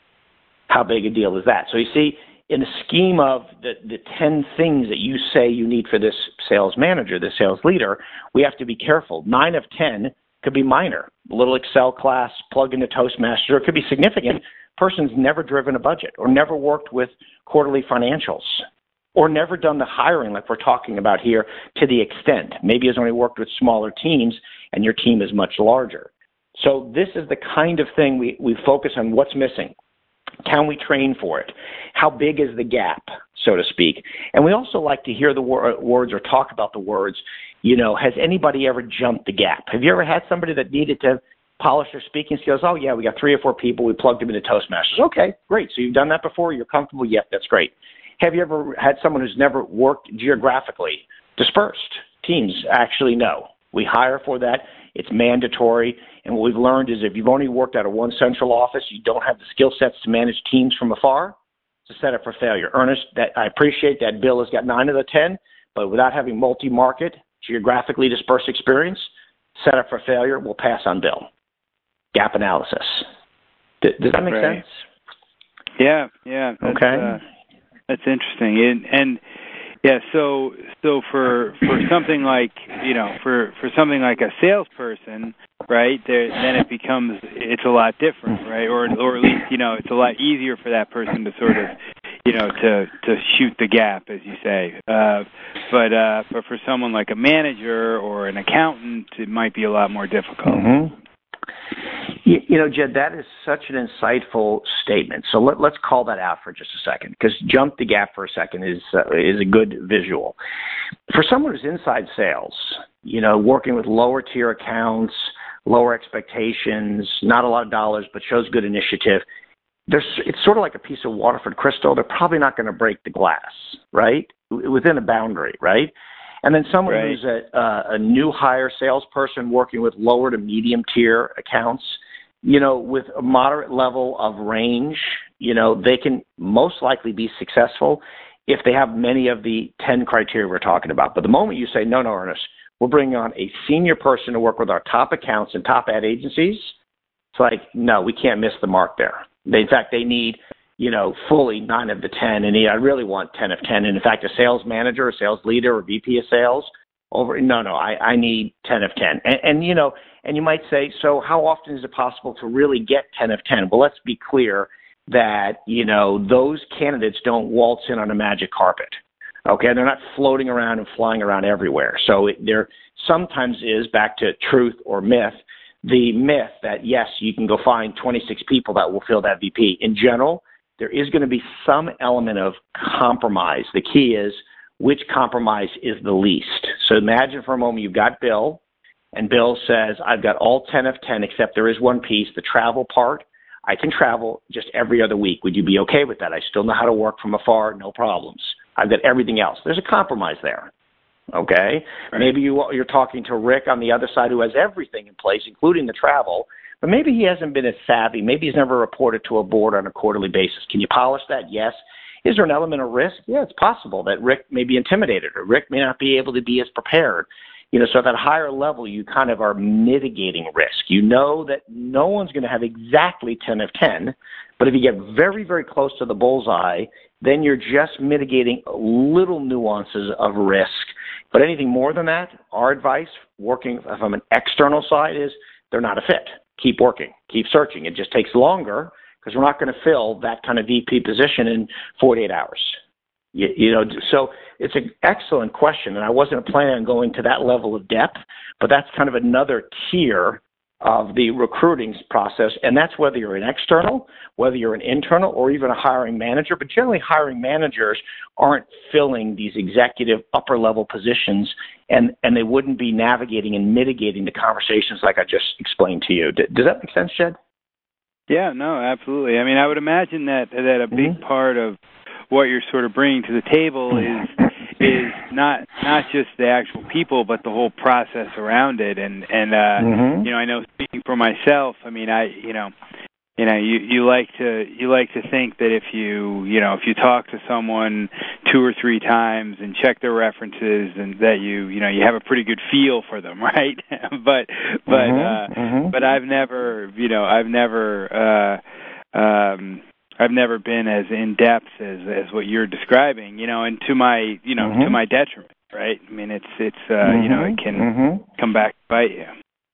Speaker 1: How big a deal is that? So you see, in the scheme of the, the ten things that you say you need for this sales manager, this sales leader, we have to be careful. Nine of ten could be minor. A little Excel class, plug into Toastmasters, or it could be significant. Person's never driven a budget or never worked with quarterly financials or never done the hiring like we're talking about here to the extent. Maybe has only worked with smaller teams and your team is much larger. So this is the kind of thing we, we focus on. What's missing? Can we train for it? How big is the gap, so to speak? And we also like to hear the wor- words or talk about the words, you know, has anybody ever jumped the gap? Have you ever had somebody that needed to polish their speaking skills? Oh, yeah, we got three or four people. We plugged them into Toastmasters. Okay, great. So you've done that before. You're comfortable? Yep, that's great. Have you ever had someone who's never worked geographically dispersed teams? Actually, no. We hire for that. It's mandatory. And what we've learned is if you've only worked out of one central office, you don't have the skill sets to manage teams from afar, it's a setup for failure. Ernest, that I appreciate that Bill has got nine of the ten, but without having multi-market, geographically dispersed experience, setup for failure, we'll pass on Bill. Gap analysis. Does, does that make
Speaker 2: right.
Speaker 1: sense?
Speaker 2: Yeah, yeah. That's,
Speaker 1: okay.
Speaker 2: Uh, that's interesting. And, and yeah, so so for for something like you know for, for something like a salesperson, right? There, then it becomes it's a lot different, right? Or or at least you know it's a lot easier for that person to sort of you know to to shoot the gap, as you say. Uh, but uh, but for someone like a manager or an accountant, it might be a lot more difficult.
Speaker 1: Mm-hmm. You, you know, Jed, that is such an insightful statement. So let, let's call that out for just a second, because jump the gap for a second is uh, is a good visual. For someone who's inside sales, you know, working with lower tier accounts, lower expectations, not a lot of dollars, but shows good initiative, there's, it's sort of like a piece of Waterford crystal. They're probably not going to break the glass, right, within a boundary, right? And then someone
Speaker 2: right.
Speaker 1: who's a, uh, a new hire salesperson working with lower to medium tier accounts, you know, with a moderate level of range, you know, they can most likely be successful if they have many of the ten criteria we're talking about. But the moment you say, no, no, Ernest, we're bringing on a senior person to work with our top accounts and top ad agencies, it's like, no, we can't miss the mark there. They, in fact, they need, you know, fully nine of the ten, and I really want ten of ten. And in fact, a sales manager, a sales leader, or V P of sales, over, no, no, I, I need ten of ten. And, and, you know, and you might say, so how often is it possible to really get ten of ten? Well, let's be clear that, you know, those candidates don't waltz in on a magic carpet. Okay, they're not floating around and flying around everywhere. So it, there sometimes is, back to truth or myth, the myth that, yes, you can go find twenty-six people that will fill that V P. In general, there is going to be some element of compromise. The key is which compromise is the least. So imagine for a moment you've got Bill, and Bill says, I've got all ten of ten, except there is one piece, the travel part. I can travel just every other week. Would you be okay with that? I still know how to work from afar, no problems. I've got everything else. There's a compromise there. Okay? Right. Maybe you, you're talking to Rick on the other side who has everything in place, including the travel, but maybe he hasn't been as savvy. Maybe he's never reported to a board on a quarterly basis. Can you polish that? Yes. Is there an element of risk? Yeah, it's possible that Rick may be intimidated or Rick may not be able to be as prepared. You know, so at that higher level, you kind of are mitigating risk. You know that no one's going to have exactly ten of ten, but if you get very, very close to the bullseye, then you're just mitigating little nuances of risk. But anything more than that, our advice, working from an external side, is they're not a fit. Keep working. Keep searching. It just takes longer because we're not going to fill that kind of V P position in forty-eight hours. You, you know, so it's an excellent question, and I wasn't planning on going to that level of depth, but that's kind of another tier of the recruiting process, and that's whether you're an external, whether you're an internal, or even a hiring manager. But generally, hiring managers aren't filling these executive upper-level positions, and, and they wouldn't be navigating and mitigating the conversations like I just explained to you. D- does that make sense, Jed?
Speaker 2: Yeah, no, absolutely. I mean, I would imagine that that a big mm-hmm. part of what you're sort of bringing to the table is is not not just the actual people, but the whole process around it. And and uh, mm-hmm. you know, I know speaking for myself, I mean, I you know, you know, you, you like to you like to think that if you you know if you talk to someone two or three times and check their references, and that you you know you have a pretty good feel for them, right? but but
Speaker 1: mm-hmm,
Speaker 2: uh,
Speaker 1: mm-hmm.
Speaker 2: but I've never you know I've never uh, um, I've never been as in depth as as what you're describing, you know, and to my you know
Speaker 1: mm-hmm.
Speaker 2: to my detriment, right? I mean, it's it's uh,
Speaker 1: mm-hmm.
Speaker 2: you know it can
Speaker 1: mm-hmm.
Speaker 2: come back to bite you.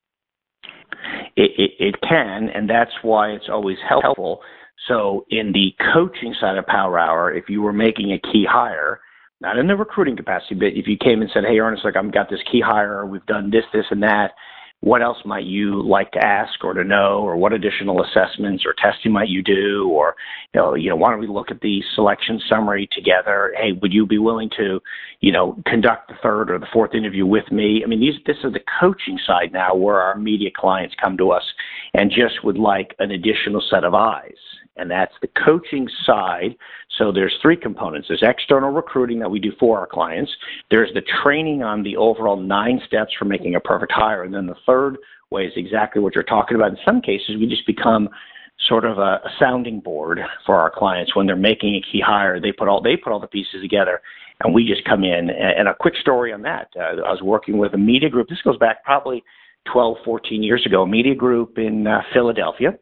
Speaker 1: It, it, it can, and that's why it's always helpful. So in the coaching side of Power Hour, if you were making a key hire, not in the recruiting capacity, but if you came and said, hey, Ernest, like, I've got this key hire, we've done this, this, and that, what else might you like to ask or to know, or what additional assessments or testing might you do, or, you know, you know, why don't we look at the selection summary together? Hey, would you be willing to, you know, conduct the third or the fourth interview with me? I mean, these, this is the coaching side now, where our media clients come to us and just would like an additional set of eyes. And that's the coaching side. So there's three components. There's external recruiting that we do for our clients. There's the training on the overall nine steps for making a perfect hire. And then the third way is exactly what you're talking about. In some cases, we just become sort of a, a sounding board for our clients when they're making a key hire. They put all they put all the pieces together, and we just come in. And a quick story on that. Uh, I was working with a media group. This goes back probably twelve, fourteen years ago, a media group in uh, Philadelphia.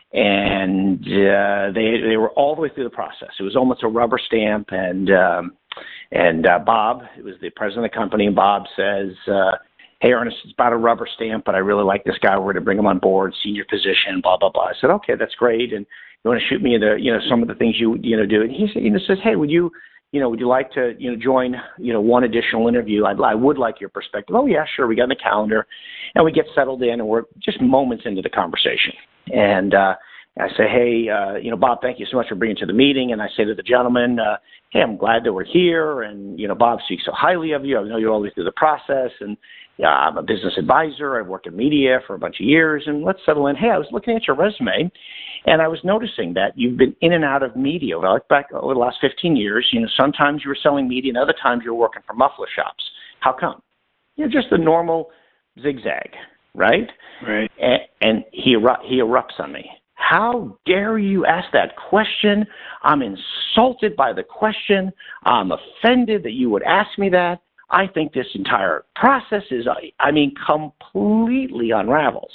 Speaker 1: And uh, they they were all the way through the process. It was almost a rubber stamp. And um, and uh, Bob, it was the president of the company, and Bob says, uh, hey, Ernest, it's about a rubber stamp, but I really like this guy. We're going to bring him on board, senior position, blah, blah, blah. I said, okay, that's great. And you want to shoot me the, you know, some of the things you, you know, do. And he said, you know, says, hey, would you, you know, would you like to, you know, join, you know, one additional interview? I'd, I would like your perspective. Oh, yeah, sure. We got in the calendar, and we get settled in, and we're just moments into the conversation. And uh, I say, hey, uh, you know, Bob, thank you so much for bringing to the meeting. And I say to the gentleman, uh, hey, I'm glad that we're here. And, you know, Bob speaks so highly of you. I know you're all the way through the process. And yeah, I'm a business advisor. I've worked in media for a bunch of years. And let's settle in. Hey, I was looking at your resume, and I was noticing that you've been in and out of media. I look back over the last fifteen years. You know, sometimes you were selling media, and other times you were working for muffler shops. How come? You know, just the normal zigzag, right?
Speaker 2: Right.
Speaker 1: And, and he eru- he erupts on me. How dare you ask that question? I'm insulted by the question. I'm offended that you would ask me that. I think this entire process is, I mean, completely unravels.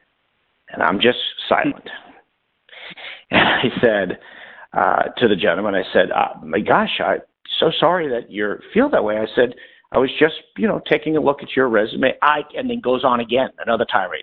Speaker 1: And I'm just silent. And I said uh, to the gentleman, I said, uh, my gosh, I'm so sorry that you feel that way. I said, I was just, you know, taking a look at your resume. I, and then goes on again, another tirade.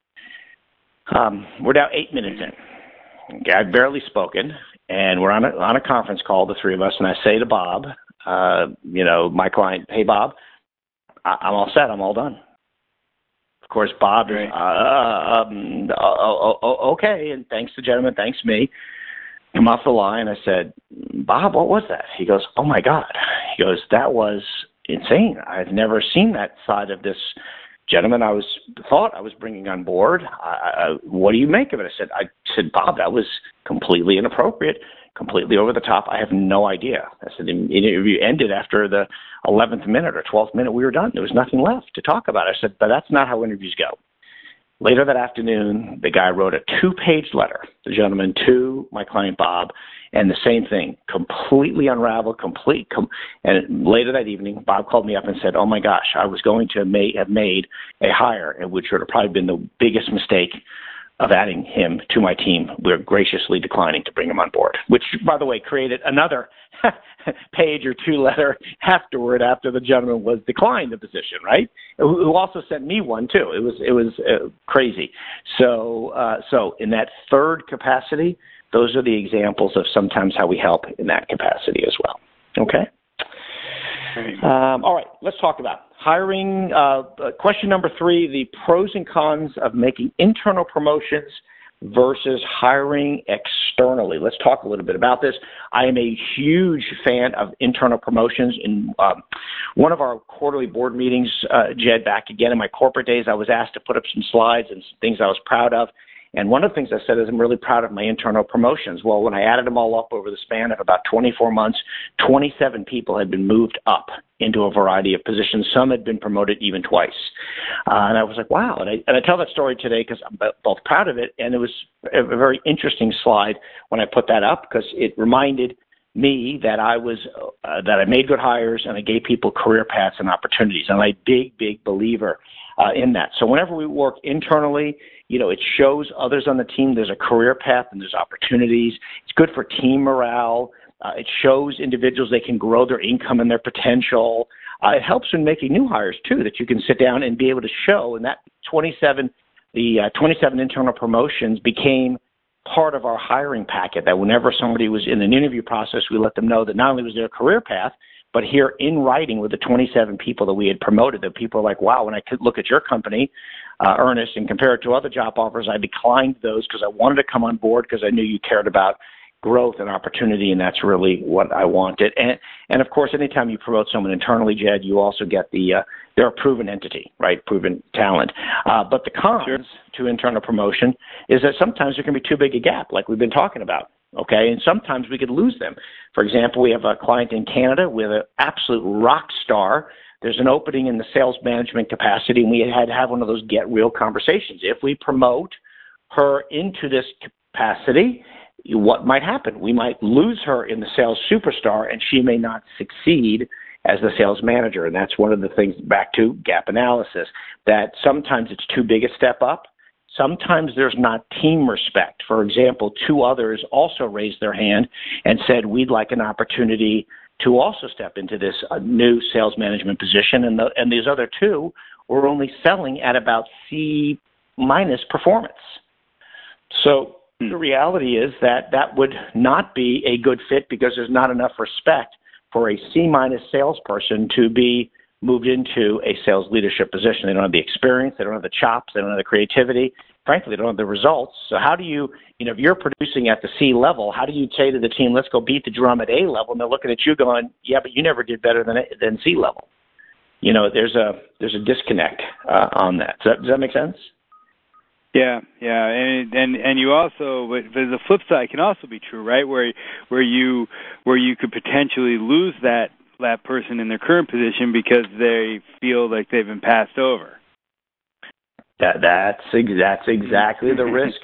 Speaker 1: Um, we're now eight minutes in. Okay, I've barely spoken, and we're on a, on a conference call, the three of us, and I say to Bob, uh, you know, my client, hey, Bob, I, I'm all set. I'm all done. Of course, Bob is, uh, um, oh, oh, okay, and thanks the gentleman, thanks me. Come off the line. I said, Bob, what was that? He goes, oh, my God. He goes, that was insane. I've never seen that side of this gentleman I was thought I was bringing on board. I, I, what do you make of it? I said, I said, Bob, that was completely inappropriate, completely over the top. I have no idea. I said, the interview ended after the eleventh minute or twelfth minute. We were done. There was nothing left to talk about. I said, but that's not how interviews go. Later that afternoon, the guy wrote a two-page letter, the gentleman, to my client, Bob, and the same thing, completely unraveled, complete. Com- and later that evening, Bob called me up and said, oh, my gosh, I was going to may- have made a hire, which would have probably been the biggest mistake of adding him to my team. We're graciously declining to bring him on board, which, by the way, created another page or two letter afterward after the gentleman was declined the position, right? Who also sent me one too. It was it was uh, crazy. So uh, so in that third capacity, those are the examples of sometimes how we help in that capacity as well. Okay. Um, all right, let's talk about hiring. Uh, question number three, the pros and cons of making internal promotions versus hiring externally. Let's talk a little bit about this. I am a huge fan of internal promotions. In um, one of our quarterly board meetings, uh, Jed, back again in my corporate days, I was asked to put up some slides and some things I was proud of. And one of the things I said is I'm really proud of my internal promotions. Well, when I added them all up over the span of about twenty-four months, twenty-seven people had been moved up into a variety of positions. Some had been promoted even twice. Uh, and I was like, wow. And I, and I tell that story today because I'm both proud of it, and it was a very interesting slide when I put that up because it reminded me that I was uh, that I made good hires and I gave people career paths and opportunities. I'm a big, big believer uh, in that. So whenever we work internally, you know, it shows others on the team there's a career path and there's opportunities. It's good for team morale. Uh, it shows individuals they can grow their income and their potential. Uh, it helps in making new hires too, that you can sit down and be able to show. And that twenty-seven, the uh, twenty-seven internal promotions became part of our hiring packet, that whenever somebody was in an interview process, we let them know that not only was their career path, but here in writing with the twenty-seven people that we had promoted, that people are like, wow, when I could look at your company, uh, Ernest, and compare it to other job offers, I declined those because I wanted to come on board because I knew you cared about growth and opportunity, and that's really what I wanted. And, and of course, anytime you promote someone internally, Jed, you also get the, uh, they're a proven entity, right, proven talent. Uh, but the cons sure. to internal promotion is that sometimes there can be too big a gap, like we've been talking about, okay? And sometimes we could lose them. For example, we have a client in Canada with an absolute rock star. There's an opening in the sales management capacity, and we had to have one of those get real conversations. If we promote her into this capacity, what might happen? We might lose her in the sales superstar, and she may not succeed as the sales manager. And that's one of the things, back to gap analysis, that sometimes it's too big a step up. Sometimes there's not team respect. For example, two others also raised their hand and said, we'd like an opportunity to also step into this uh, new sales management position. And, the, and these other two were only selling at about C minus performance. So the reality is that that would not be a good fit because there's not enough respect for a C-minus salesperson to be moved into a sales leadership position. They don't have the experience. They don't have the chops. They don't have the creativity. Frankly, they don't have the results. So how do you, you know, if you're producing at the C level, how do you say to the team, let's go beat the drum at A level? And they're looking at you going, yeah, but you never did better than than C level. You know, there's a there's a disconnect uh, on that. Does, that. does that make sense?
Speaker 2: Yeah, yeah, and and and you also, but the flip side can also be true, right? Where where you where you could potentially lose that that person in their current position because they feel like they've been passed over.
Speaker 1: That that's that's exactly the risk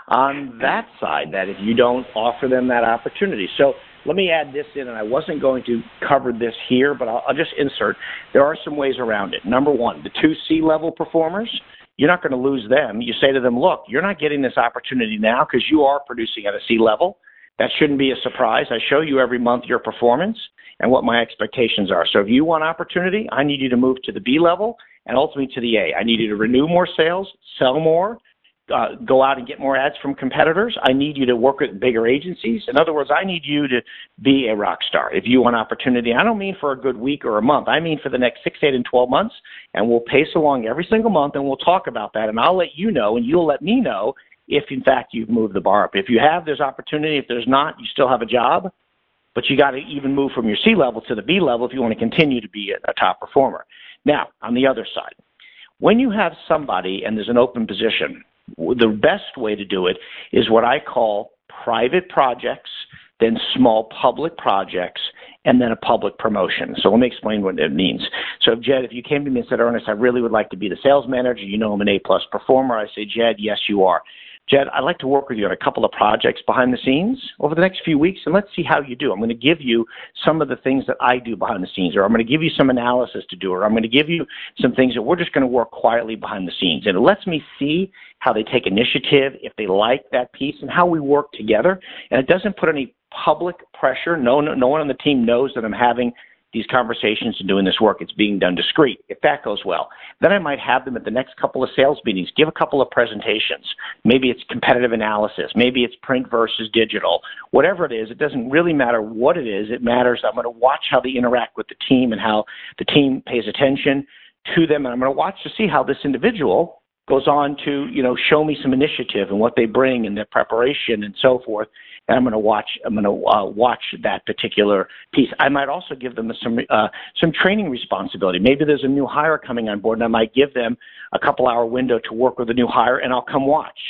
Speaker 1: on that side. That if you don't offer them that opportunity, so let me add this in, and I wasn't going to cover this here, but I'll, I'll just insert. There are some ways around it. Number one, the two C-level performers. You're not going to lose them. You say to them, look, you're not getting this opportunity now because you are producing at a C level. That shouldn't be a surprise. I show you every month your performance and what my expectations are. So if you want opportunity, I need you to move to the B level and ultimately to the A. I need you to renew more sales, sell more, uh, go out and get more ads from competitors. I need you to work with bigger agencies. In other words, I need you to be a rock star. If you want opportunity, I don't mean for a good week or a month. I mean for the next six, eight, and twelve months, and we'll pace along every single month, and we'll talk about that, and I'll let you know, and you'll let me know if, in fact, you've moved the bar up. If you have, there's opportunity. If there's not, you still have a job, but you got to even move from your C level to the B level if you want to continue to be a, a top performer. Now, on the other side, when you have somebody and there's an open position, the best way to do it is what I call private projects, then small public projects, and then a public promotion. So let me explain what it means. So, Jed, if you came to me and said, Ernest, I really would like to be the sales manager. You know I'm an A-plus performer. I say, Jed, yes, you are. Jed, I'd like to work with you on a couple of projects behind the scenes over the next few weeks, and let's see how you do. I'm going to give you some of the things that I do behind the scenes, or I'm going to give you some analysis to do, or I'm going to give you some things that we're just going to work quietly behind the scenes. And it lets me see how they take initiative, if they like that piece, and how we work together. And it doesn't put any public pressure. No, no, no one on the team knows that I'm having these conversations and doing this work. It's being done discreet. If that goes well, then I might have them at the next couple of sales meetings, give a couple of presentations. Maybe it's competitive analysis. Maybe it's print versus digital. Whatever it is, it doesn't really matter what it is. It matters that I'm going to watch how they interact with the team and how the team pays attention to them. And I'm going to watch to see how this individual goes on to, you know, show me some initiative and what they bring and their preparation and so forth. And I'm going to watch. I'm going to uh, watch that particular piece. I might also give them some uh, some training responsibility. Maybe there's a new hire coming on board, and I might give them a couple hour window to work with a new hire, and I'll come watch.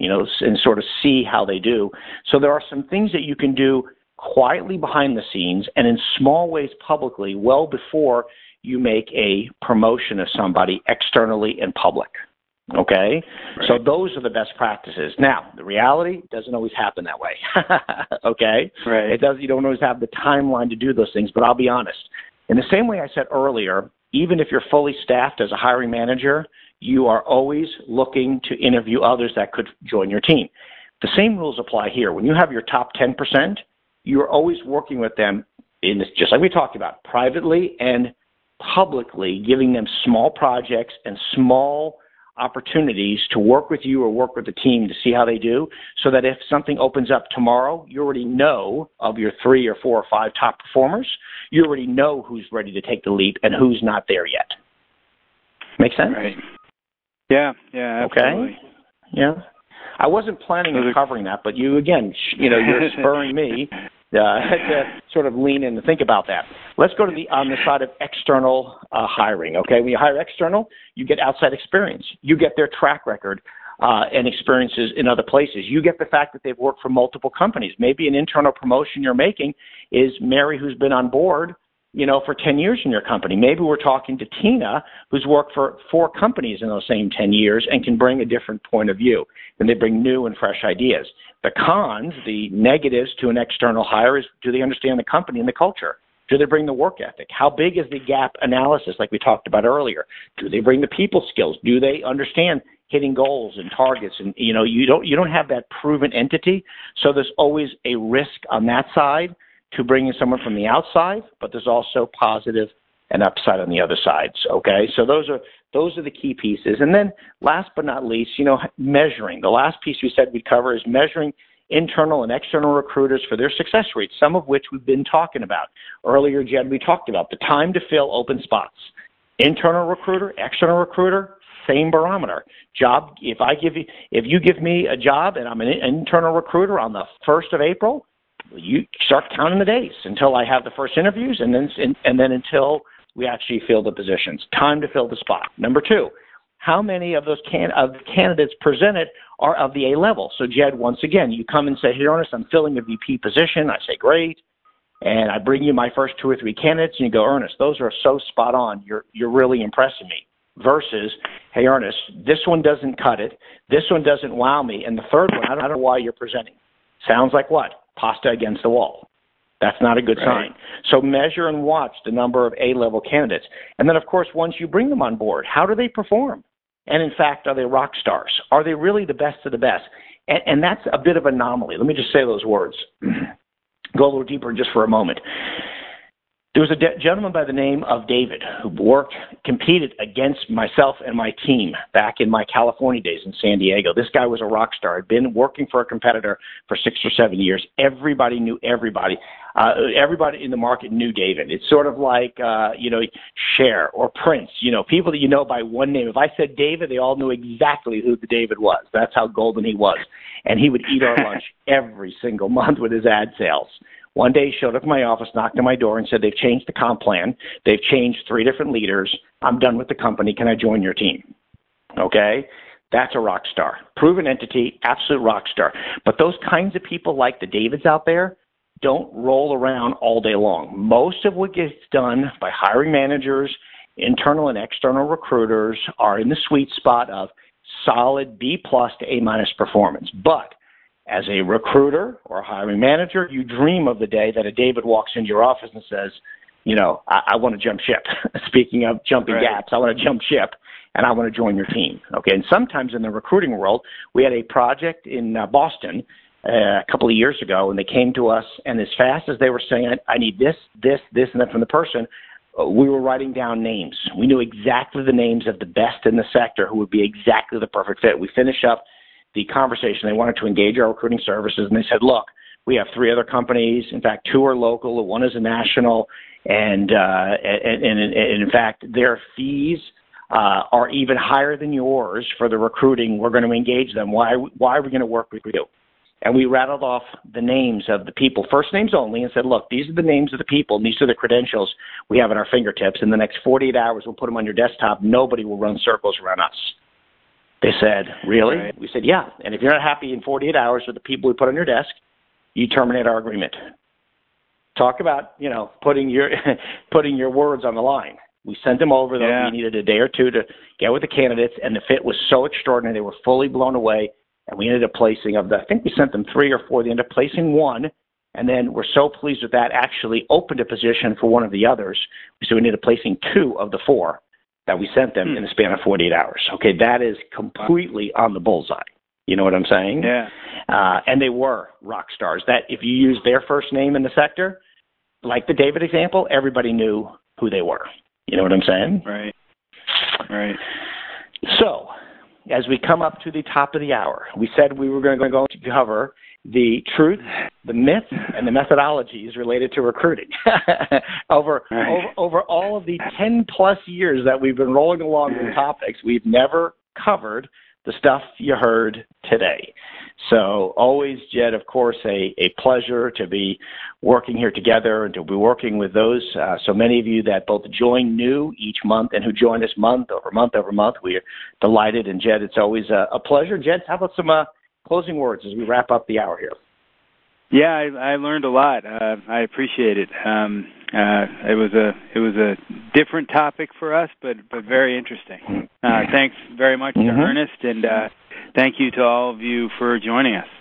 Speaker 1: you know, and sort of see how they do. So there are some things that you can do quietly behind the scenes and in small ways publicly well before you make a promotion of somebody externally in public. Okay? Right. So those are the best practices. Now, the reality doesn't always happen that way. Okay?
Speaker 2: Right.
Speaker 1: It does. You don't always have the timeline to do those things, but I'll be honest. In the same way I said earlier, even if you're fully staffed as a hiring manager, you are always looking to interview others that could join your team. The same rules apply here. When you have your top ten percent, you're always working with them in this, just like we talked about, privately and publicly, giving them small projects and small opportunities to work with you or work with the team to see how they do, so that if something opens up tomorrow, you already know of your three or four or five top performers. You already know who's ready to take the leap and who's not there yet. Make sense?
Speaker 2: Right. Yeah, yeah, absolutely.
Speaker 1: Okay? Yeah. I wasn't planning on covering that, but you, again, you know, you're spurring me uh, to sort of lean in and think about that. Let's go to the on the side of external uh, hiring, okay? When you hire external, you get outside experience. You get their track record uh, and experiences in other places. You get the fact that they've worked for multiple companies. Maybe an internal promotion you're making is Mary, who's been on board, you know, for ten years in your company. Maybe we're talking to Tina, who's worked for four companies in those same ten years and can bring a different point of view. And they bring new and fresh ideas. The cons, the negatives to an external hire is, do they understand the company and the culture? Do they bring the work ethic? How big is the gap analysis like we talked about earlier? Do they bring the people skills? Do they understand hitting goals and targets? And, you know, you don't, you don't have that proven entity. So there's always a risk on that side to bringing someone from the outside, but there's also positive and upside on the other sides. Okay, so those are those are the key pieces. And then last but not least, you know, measuring. The last piece we said we'd cover is measuring internal and external recruiters for their success rates, some of which we've been talking about. Earlier, Jed, we talked about the time to fill open spots. Internal recruiter, external recruiter, same barometer. Job, if I give you, if you give me a job and I'm an internal recruiter on the first of April, you start counting the days until I have the first interviews, and then and, and then until we actually fill the positions. Time to fill the spot. Number two, how many of those can of the candidates presented are of the A level? So, Jed, once again, you come and say, "Hey, Ernest, I'm filling a V P position." I say, "Great," and I bring you my first two or three candidates, and you go, "Ernest, those are so spot on. You're you're really impressing me." Versus, "Hey, Ernest, this one doesn't cut it. This one doesn't wow me, and the third one, I don't, I don't know why you're presenting." Sounds like what? Pasta against the wall. That's not a good right. sign. So measure and watch the number of A-level candidates. And then, of course, once you bring them on board, how do they perform? And, in fact, are they rock stars? Are they really the best of the best? And, and that's a bit of an anomaly. Let me just say those words. Go a little deeper just for a moment. There was a de- gentleman by the name of David who worked, competed against myself and my team back in my California days in San Diego. This guy was a rock star. Had been working for a competitor for six or seven years. Everybody knew everybody. Uh, everybody in the market knew David. It's sort of like, uh, you know, Cher or Prince, you know, people that you know by one name. If I said David, they all knew exactly who the David was. That's how golden he was. And he would eat our lunch every single month with his ad sales. One day he showed up in my office, knocked on my door, and said, "They've changed the comp plan. They've changed three different leaders. I'm done with the company. Can I join your team?" Okay? That's a rock star. Proven entity, absolute rock star. But those kinds of people like the Davids out there don't roll around all day long. Most of what gets done by hiring managers, internal and external recruiters, are in the sweet spot of solid B plus to A minus performance. But as a recruiter or a hiring manager, you dream of the day that a David walks into your office and says, you know, I, I want to jump ship. Speaking of jumping right. gaps, I want to jump ship, and I want to join your team. Okay, and sometimes in the recruiting world, we had a project in uh, Boston uh, a couple of years ago, and they came to us, and as fast as they were saying, I, I need this, this, this, and that from the person, uh, we were writing down names. We knew exactly the names of the best in the sector who would be exactly the perfect fit. We finished up the conversation. They wanted to engage our recruiting services, and they said, look, we have three other companies. In fact, two are local, one is a national, and, uh, and, and, and in fact, their fees uh, are even higher than yours for the recruiting. We're going to engage them. Why, why are we going to work with you? And we rattled off the names of the people, first names only, and said, look, these are the names of the people, and these are the credentials we have at our fingertips. In the next forty-eight hours, we'll put them on your desktop. Nobody will run circles around us. They said, really?
Speaker 2: Right.
Speaker 1: We said, yeah. And if you're not happy in forty-eight hours with the people we put on your desk, you terminate our agreement. Talk about, you know, putting your putting your words on the line. We sent them over, though.
Speaker 2: Yeah.
Speaker 1: We needed a day or two to get with the candidates, and the fit was so extraordinary. They were fully blown away, and we ended up placing, of the, I think we sent them three or four. They ended up placing one, and then we're so pleased with that, actually opened a position for one of the others. So we ended up placing two of the four that we sent them hmm. in the span of forty-eight hours. Okay, that is completely on the bullseye. You know what I'm saying?
Speaker 2: Yeah.
Speaker 1: Uh, and they were rock stars. That if you use their first name in the sector, like the David example, everybody knew who they were. You know what I'm saying?
Speaker 2: Right. Right.
Speaker 1: So, as we come up to the top of the hour, we said we were going to go to cover the truth, the myth, and the methodologies related to recruiting. over,
Speaker 2: right.
Speaker 1: over over all of the ten plus years that we've been rolling along with topics, we've never covered the stuff you heard today. So always, Jed, of course, a, a pleasure to be working here together and to be working with those, uh, so many of you that both join new each month and who join us month over month over month. We are delighted. And, Jed, it's always a, a pleasure. Jed, how about some uh, closing words as we wrap up the hour here?
Speaker 2: Yeah, I, I learned a lot. Uh, I appreciate it. Um, uh, it was a it was a different topic for us, but but very interesting. Uh, thanks very much
Speaker 1: mm-hmm.
Speaker 2: to Ernest, and uh, thank you to all of you for joining us.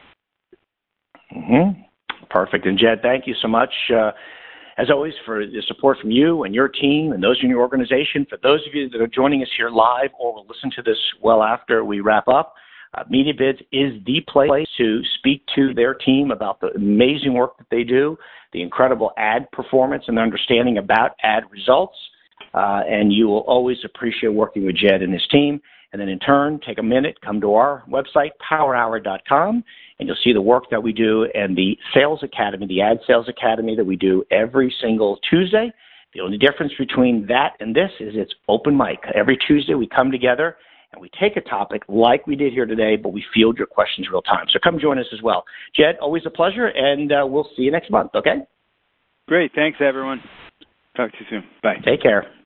Speaker 1: Mm-hmm. Perfect. And Jed, thank you so much, uh, as always, for the support from you and your team and those in your organization. For those of you that are joining us here live or will listen to this well after we wrap up, Uh, MediaBids is the place to speak to their team about the amazing work that they do, the incredible ad performance and understanding about ad results. Uh, and you will always appreciate working with Jed and his team. And then in turn, take a minute, come to our website, power hour dot com, and you'll see the work that we do and the Sales Academy, the Ad Sales Academy that we do every single Tuesday. The only difference between that and this is it's open mic. Every Tuesday we come together and we take a topic like we did here today, but we field your questions real time. So come join us as well. Jed, always a pleasure, and uh, we'll see you next month, okay?
Speaker 2: Great. Thanks, everyone. Talk to you soon. Bye.
Speaker 1: Take care.